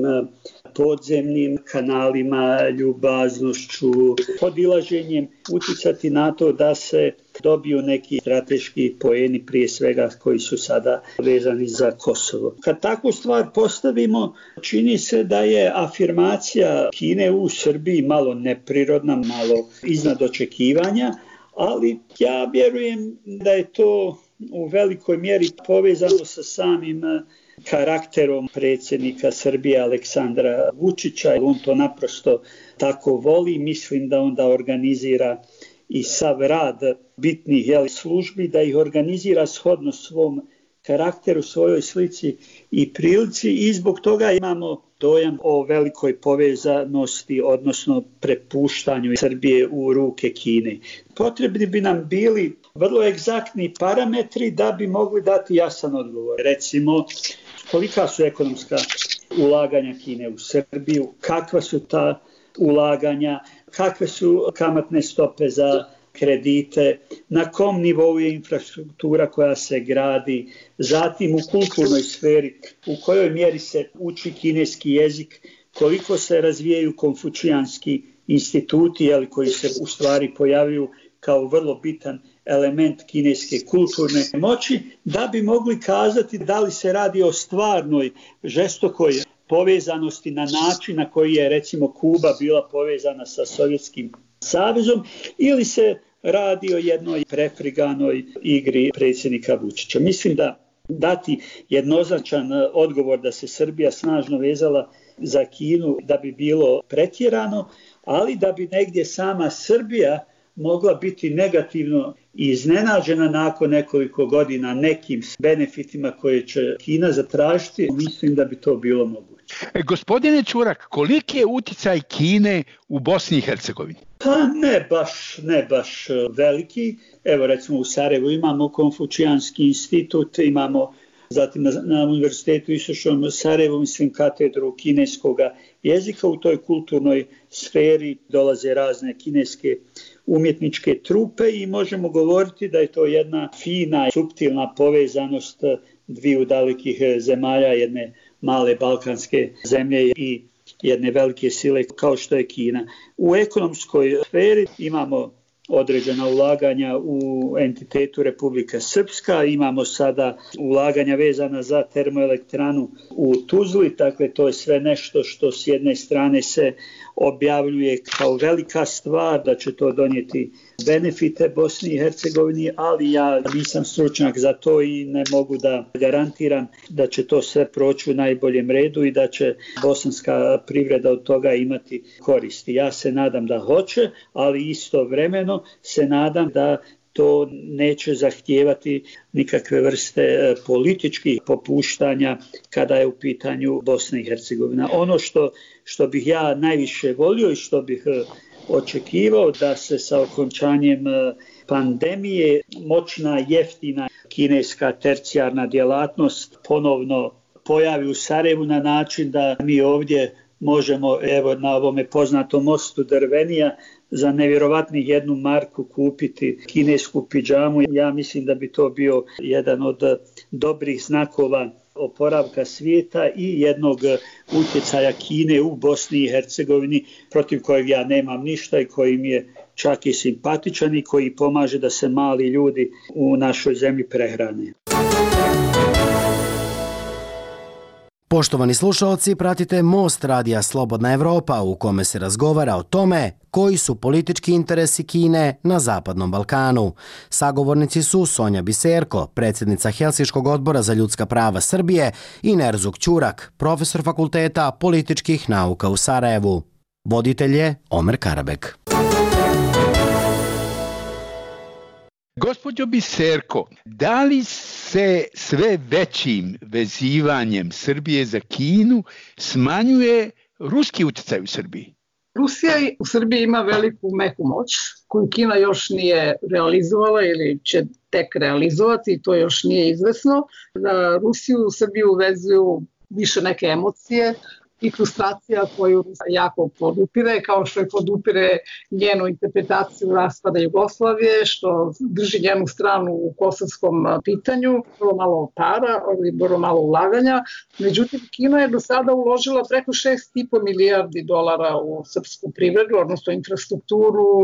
Speaker 23: podzemnim kanalima, ljubaznošću, podilaženjem, utjecati na to da se dobiju neki strateški poeni, prije svega koji su sada vezani za Kosovo. Kad takvu stvar postavimo, čini se da je afirmacija Kine u Srbiji malo neprirodna, malo iznad očekivanja, ali ja vjerujem da je to u velikoj mjeri povezano sa samim karakterom predsjednika Srbije Aleksandra Vučića. On to naprosto tako voli. Mislim da onda organizira i sav rad bitnih službi, da ih organizira shodno svom karakteru, svojoj slici i prilici i zbog toga imamo dojam o velikoj povezanosti, odnosno prepuštanju Srbije u ruke Kine. Potrebni bi nam bili vrlo egzaktni parametri da bi mogli dati jasan odgovor. Recimo, kolika su ekonomska ulaganja Kine u Srbiju, kakva su ta ulaganja, kakve su kamatne stope za kredite, na kom nivou je infrastruktura koja se gradi, zatim u kulturnoj sferi, u kojoj mjeri se uči kineski jezik, koliko se razvijaju konfučijanski instituti, koji se u stvari pojavljuju kao vrlo bitan element kineske kulturne moći, da bi mogli kazati da li se radi o stvarnoj, žestokoj povezanosti na način na koji je recimo Kuba bila povezana sa Sovjetskim savezom ili se radi o jednoj prefriganoj igri predsjednika Vučića. Mislim da dati jednoznačan odgovor da se Srbija snažno vezala za Kinu da bi bilo pretjerano, ali da bi negdje sama Srbija mogla biti negativno iznenađena nakon nekoliko godina nekim benefitima koje će Kina zatražiti, mislim da bi to bilo moguće.
Speaker 5: Gospodine Čurak, koliki je uticaj Kine u Bosni i Hercegovini?
Speaker 23: Pa ne baš veliki. Evo recimo u Sarajevu imamo Konfučijanski institut, imamo zatim na Univerzitetu Istočnom Sarajevu, mislim, katedru kineskog jezika. U toj kulturnoj sferi dolaze razne kineske umjetničke trupe i možemo govoriti da je to jedna fina, suptilna povezanost dviju dalekih zemalja, jedne male balkanske zemlje i jedne velike sile kao što je Kina. U ekonomskoj sferi imamo određena ulaganja u entitetu Republika Srpska, imamo sada ulaganja vezana za termoelektranu u Tuzli, dakle to je sve nešto što s jedne strane se objavljuje kao velika stvar, da će to donijeti benefite Bosni i Hercegovini, ali ja nisam stručnjak za to i ne mogu da garantiram da će to sve proći u najboljem redu i da će bosanska privreda od toga imati koristi. Ja se nadam da hoće, ali istovremeno se nadam da to neće zahtijevati nikakve vrste političkih popuštanja kada je u pitanju Bosna i Hercegovina. Ono što bih ja najviše volio i što bih očekivao da se sa okončanjem pandemije moćna, jeftina kineska tercijarna djelatnost ponovno pojavi u Sarajevu na način da mi ovdje možemo, evo na ovome poznatom mostu Drvenija, za nevjerovatnih 1 marku kupiti kinesku pidžamu. Ja mislim da bi to bio jedan od dobrih znakova oporavka svijeta i jednog utjecaja Kine u Bosni i Hercegovini, protiv kojeg ja nemam ništa i koji mi je čak i simpatičan i koji pomaže da se mali ljudi u našoj zemlji prehrane.
Speaker 4: Poštovani slušalci, pratite Most radija Slobodna Evropa u kome se razgovara o tome koji su politički interesi Kine na Zapadnom Balkanu. Sagovornici su Sonja Biserko, predsjednica Helsinškog odbora za ljudska prava Srbije, i Nerzuk Ćurak, profesor Fakulteta političkih nauka u Sarajevu. Voditelj je Omer Karabek.
Speaker 5: Gospođo Biserko, da li se sve većim vezivanjem Srbije za Kinu smanjuje ruski utjecaj u Srbiji?
Speaker 22: Rusija u Srbiji ima veliku meku moć koju Kina još nije realizovala ili će tek realizovati i to još nije izvesno. Da Rusiju u Srbiju vezuju više neke emocije i frustracija koju jako podupire, kao što je podupire njenu interpretaciju raspada Jugoslavije, što drži njenu stranu u kosovskom pitanju, vrlo malo para, vrlo malo ulaganja. Međutim, Kina je do sada uložila preko $6,5 milijardi u srpsku privredu, odnosno infrastrukturu,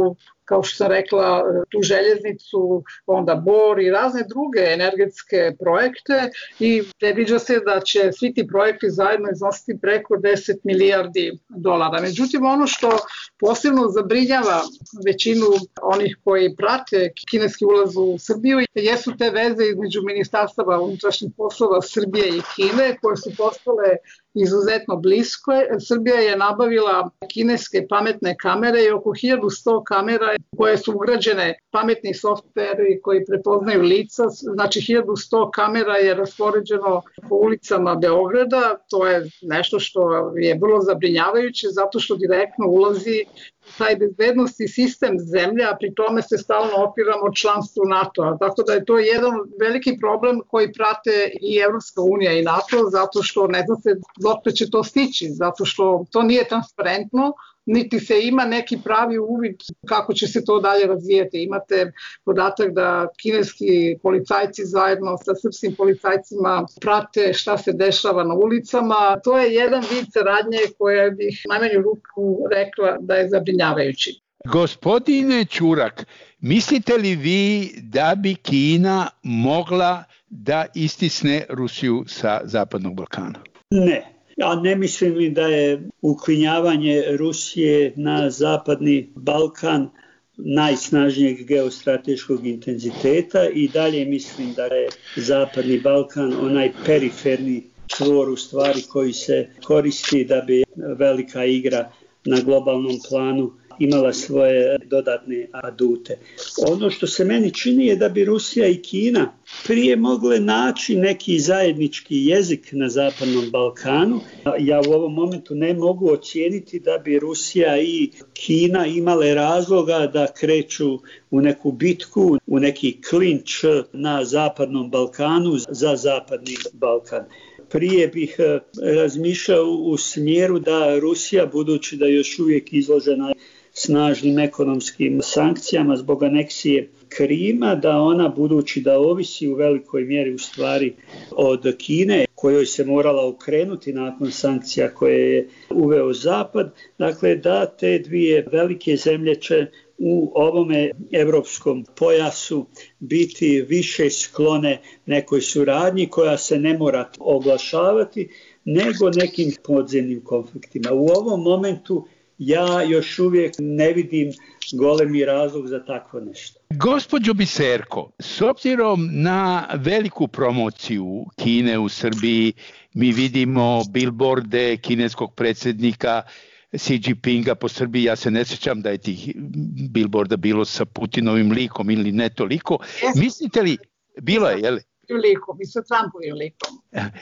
Speaker 22: kao što sam rekla, tu željeznicu, onda Bor i razne druge energetske projekte i predviđa se da će svi ti projekti zajedno iznositi preko 10 milijardi dolara. Međutim, ono što posebno zabrinjava većinu onih koji prate kineski ulaz u Srbiju jesu te veze između ministarstava unutrašnjih poslova Srbije i Kine koje su postale izuzetno blisko. Srbija je nabavila kineske pametne kamere i oko 1100 kamera koje su ugrađene pametni softveri koji prepoznaju lica. Znači 1100 kamera je raspoređeno po ulicama Beograda. To je nešto što je vrlo zabrinjavajuće zato što direktno ulazi taj bezbednosti sistem zemlje, a pri tome se stalno opiramo članstvu NATO-a. Tako da je to jedan veliki problem koji prate i Evropska unija i NATO, zato što ne zna se dokle će to stići, zato što to nije transparentno, niti se ima neki pravi uvid kako će se to dalje razvijati. Imate podatak da kineski policajci zajedno sa srpskim policajcima prate šta se dešava na ulicama. To je jedan vid saradnje koje bih najmanju ruku rekla da je zabrinjavajući.
Speaker 5: Gospodine Ćurak, mislite li vi da bi Kina mogla da istisne Rusiju sa Zapadnog Balkana?
Speaker 23: Ne. Ja ne mislim da je uklinjavanje Rusije na Zapadni Balkan najsnažnijeg geostrateškog intenziteta i dalje mislim da je Zapadni Balkan onaj periferni čvor u stvari koji se koristi da bi velika igra na globalnom planu imala svoje dodatne adute. Ono što se meni čini je da bi Rusija i Kina prije mogle naći neki zajednički jezik na Zapadnom Balkanu. Ja u ovom momentu ne mogu ocijeniti da bi Rusija i Kina imale razloga da kreću u neku bitku, u neki klinč na Zapadnom Balkanu za Zapadni Balkan. Prije bih razmišljao u smjeru da Rusija, budući da je još uvijek izložena snažnim ekonomskim sankcijama zbog aneksije Krima, da ona, budući da ovisi u velikoj mjeri u stvari od Kine, kojoj se morala okrenuti nakon sankcija koje je uveo Zapad, dakle da te dvije velike zemlje će u ovome evropskom pojasu biti više sklone nekoj suradnji koja se ne mora oglašavati, nego nekim podzemnim konfliktima. U ovom momentu ja još uvijek ne vidim golemi razlog za takvo nešto.
Speaker 5: Gospođo Biserko, s obzirom na veliku promociju Kine u Srbiji, mi vidimo bilborde kineskog predsjednika Xi Jinpinga po Srbiji. Ja se ne sjećam da je tih bilborda bilo sa Putinovim likom ili ne toliko. Mislite li, bilo je, jel?
Speaker 22: Likom, i sa Trumpovim likom.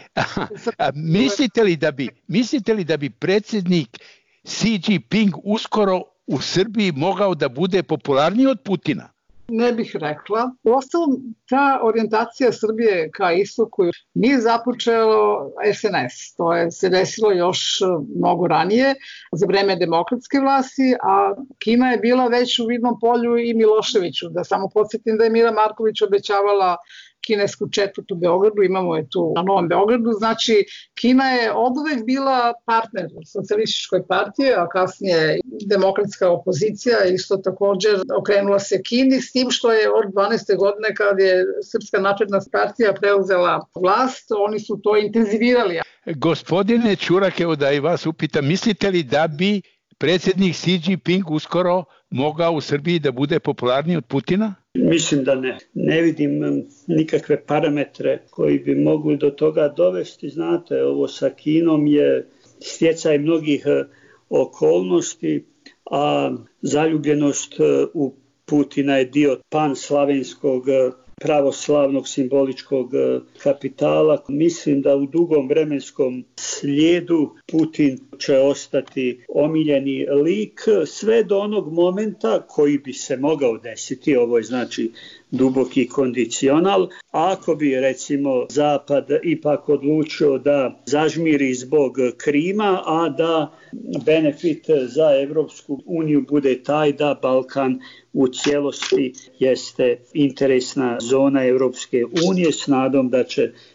Speaker 5: Mislite li da bi predsjednik Xi Jinping uskoro u Srbiji mogao da bude popularniji od Putina?
Speaker 22: Ne bih rekla. Uostalom, ta orijentacija Srbije ka istoku nije započelo SNS. To je se desilo još mnogo ranije, za vreme demokratske vlasti, a Kina je bila već u vidnom polju i Miloševiću. Da samo podsjetim da je Mira Marković obećavala kinesku četvrt u Beogradu, imamo je tu na Novom Beogradu, znači Kina je oduvek bila partner socijalističkoj partije, a kasnije demokratska opozicija isto također okrenula se Kini, s tim što je od 12. godine kad je Srpska napredna partija preuzela vlast, oni su to intenzivirali.
Speaker 5: Gospodine Ćurak, evo da i vas upitam, mislite li da bi predsjednik Xi Jinping uskoro mogao u Srbiji da bude popularniji od Putina?
Speaker 23: Mislim da ne. Ne vidim nikakve parametre koji bi mogli do toga dovesti. Znate, ovo sa Kinom je stjecaj mnogih okolnosti, a zaljubljenost u Putina je dio panslavenskog pravoslavnog simboličkog kapitala. Mislim da u dugom vremenskom slijedu Putin će ostati omiljeni lik sve do onog momenta koji bi se mogao desiti, ovo je znači duboki kondicional, ako bi recimo Zapad ipak odlučio da zažmiri zbog Krima, a da benefit za Evropsku uniju bude taj da Balkan u cijelosti jeste interesna zona Evropske unije s nadom da će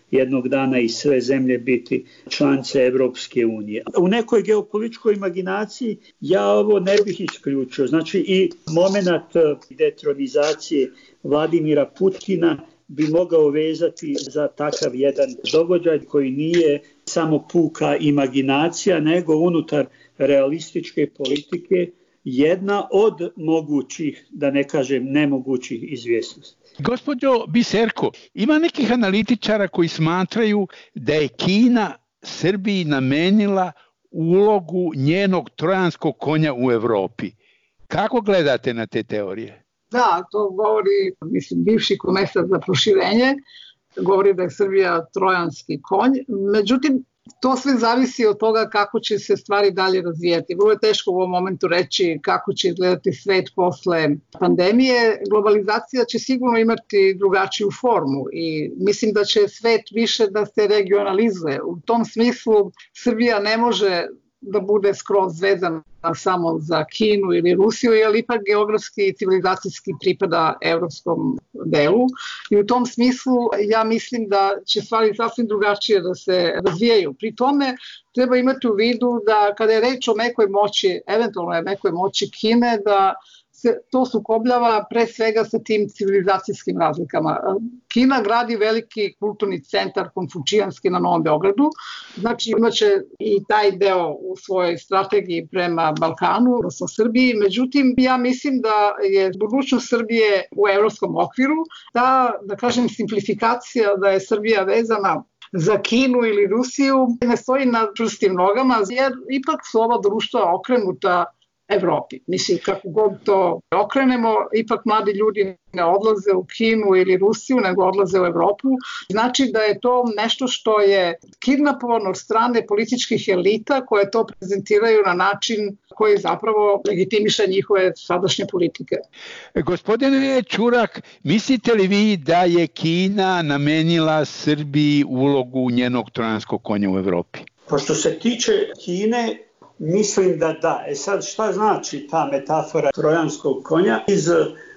Speaker 23: jednog dana i sve zemlje biti članice Evropske unije. U nekoj geopolitičkoj imaginaciji ja ovo ne bih isključio. Znači i moment detronizacije Vladimira Putina bi mogao vezati za takav jedan događaj koji nije samo puka imaginacija, nego unutar realističke politike jedna od mogućih, da ne kažem nemogućih izvjesnosti.
Speaker 5: Gospođo Biserko, ima nekih analitičara koji smatraju da je Kina Srbiji namenila ulogu njenog trojanskog konja u Evropi. Kako gledate na te teorije?
Speaker 22: Da, to govori, bivši komesar za proširenje, govori da je Srbija trojanski konj. Međutim, to sve zavisi od toga kako će se stvari dalje razvijati. Vrlo je teško u ovom momentu reći kako će izgledati svet posle pandemije. Globalizacija će sigurno imati drugačiju formu i mislim da će svet više da se regionalizuje. U tom smislu Srbija ne može da bude skroz vezana samo za Kinu ili Rusiju, jer ipak geografski i civilizacijski pripada evropskom delu. I u tom smislu ja mislim da će stvari sasvim drugačije da se razvijaju. Pri tome treba imati u vidu da kada je reč o nekoj moći, eventualno nekoj moći Kine, da se to sukobljava pre svega sa tim civilizacijskim razlikama. Kina gradi veliki kulturni centar konfučijanski na Novom Beogradu, znači imaće i taj deo u svojoj strategiji prema Balkanu, odnosno Srbiji. Međutim, ja mislim da je budućnost Srbije u evropskom okviru, da kažem simplifikacija da je Srbija vezana za Kinu ili Rusiju ne stoji na čvrstim nogama, jer ipak su ova društva okrenuta Evropi. Mislim, kako god to okrenemo, ipak mladi ljudi ne odlaze u Kinu ili Rusiju, nego odlaze u Evropu. Znači da je to nešto što je kidnapovano od strane političkih elita koje to prezentiraju na način koji zapravo legitimiše njihove sadašnje politike.
Speaker 5: Gospodine Čurak, mislite li vi da je Kina namenila Srbiji ulogu njenog trojanskog konja u Evropi?
Speaker 23: Pošto se tiče Kine, mislim da da. Sad šta znači ta metafora trojanskog konja? Iz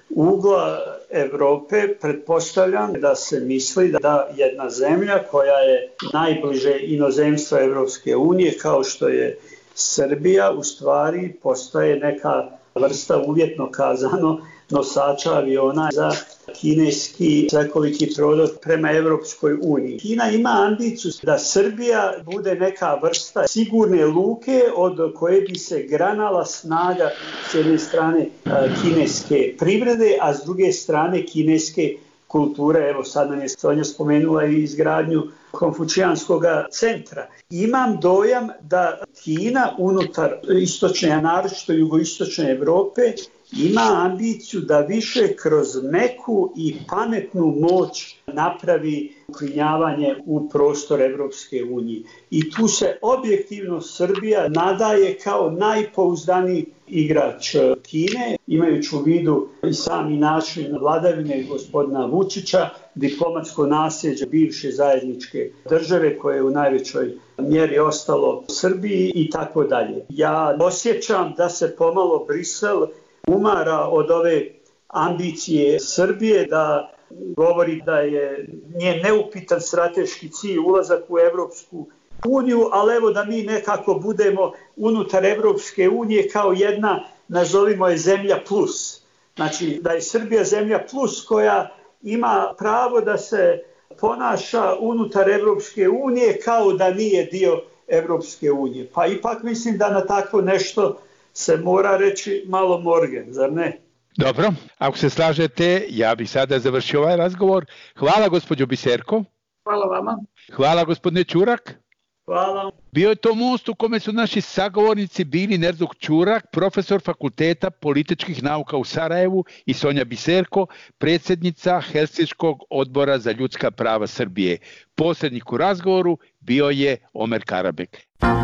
Speaker 23: ugla Evrope pretpostavljam da se misli da jedna zemlja koja je najbliže inozemstva Evropske unije, kao što je Srbija, u stvari postaje neka vrsta, uvjetno kazano, nosača aviona za kineski svekoliki prodor prema Evropskoj uniji. Kina ima ambiciju da Srbija bude neka vrsta sigurne luke od koje bi se granala snaga s jedne strane kineske privrede, a s druge strane kineske kulture. Evo sad nam je Sonja spomenula i izgradnju konfučijanskog centra. Imam dojam da Kina unutar istočne, a naročito jugoistočne Evrope, ima ambiciju da više kroz meku i pametnu moć napravi uklinjavanje u prostor Evropske unije. I tu se objektivno Srbija nadaje kao najpouzdaniji igrač Kine, imajući u vidu i sami način vladavine gospodina Vučića, diplomatsko nasljeđe bivše zajedničke države koje je u najvećoj mjeri ostalo Srbiji i tako dalje. Ja osjećam da se pomalo Brisel umara od ove ambicije Srbije, da govori da je njen neupitan strateški cilj ulazak u Evropsku uniju, ali evo da mi nekako budemo unutar Evropske unije kao jedna, nazovimo je zemlja plus. Znači da je Srbija zemlja plus koja ima pravo da se ponaša unutar Evropske unije kao da nije dio Evropske unije. Pa ipak mislim da na takvo nešto se mora reći malo morgen, zar ne?
Speaker 5: Dobro, ako se slažete, ja bih sada završio ovaj razgovor. Hvala gospođo Biserko.
Speaker 22: Hvala vama.
Speaker 5: Hvala gospodine Čurak.
Speaker 23: Hvala.
Speaker 5: Bio je to most u kome su naši sagovornici bili Nerzuk Čurak, profesor Fakulteta političkih nauka u Sarajevu, i Sonja Biserko, predsjednica Helsinškog odbora za ljudska prava Srbije. Posrednik u razgovoru bio je Omer Karabek.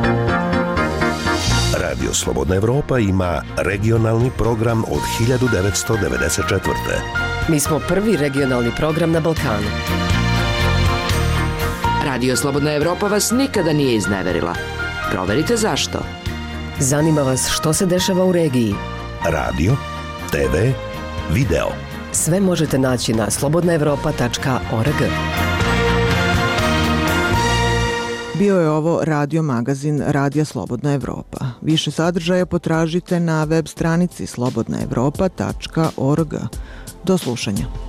Speaker 10: Radio Slobodna Evropa ima regionalni program od 1994.
Speaker 11: Mi smo prvi regionalni program na Balkanu. Radio Slobodna Evropa vas nikada nije izneverila. Proverite zašto. Zanima vas što se dešava u regiji.
Speaker 10: Radio, TV, video.
Speaker 11: Sve možete naći na slobodnaevropa.org.
Speaker 1: Bio je ovo radio magazin Radija Slobodna Evropa. Više sadržaja potražite na web stranici slobodnaevropa.org. Do slušanja.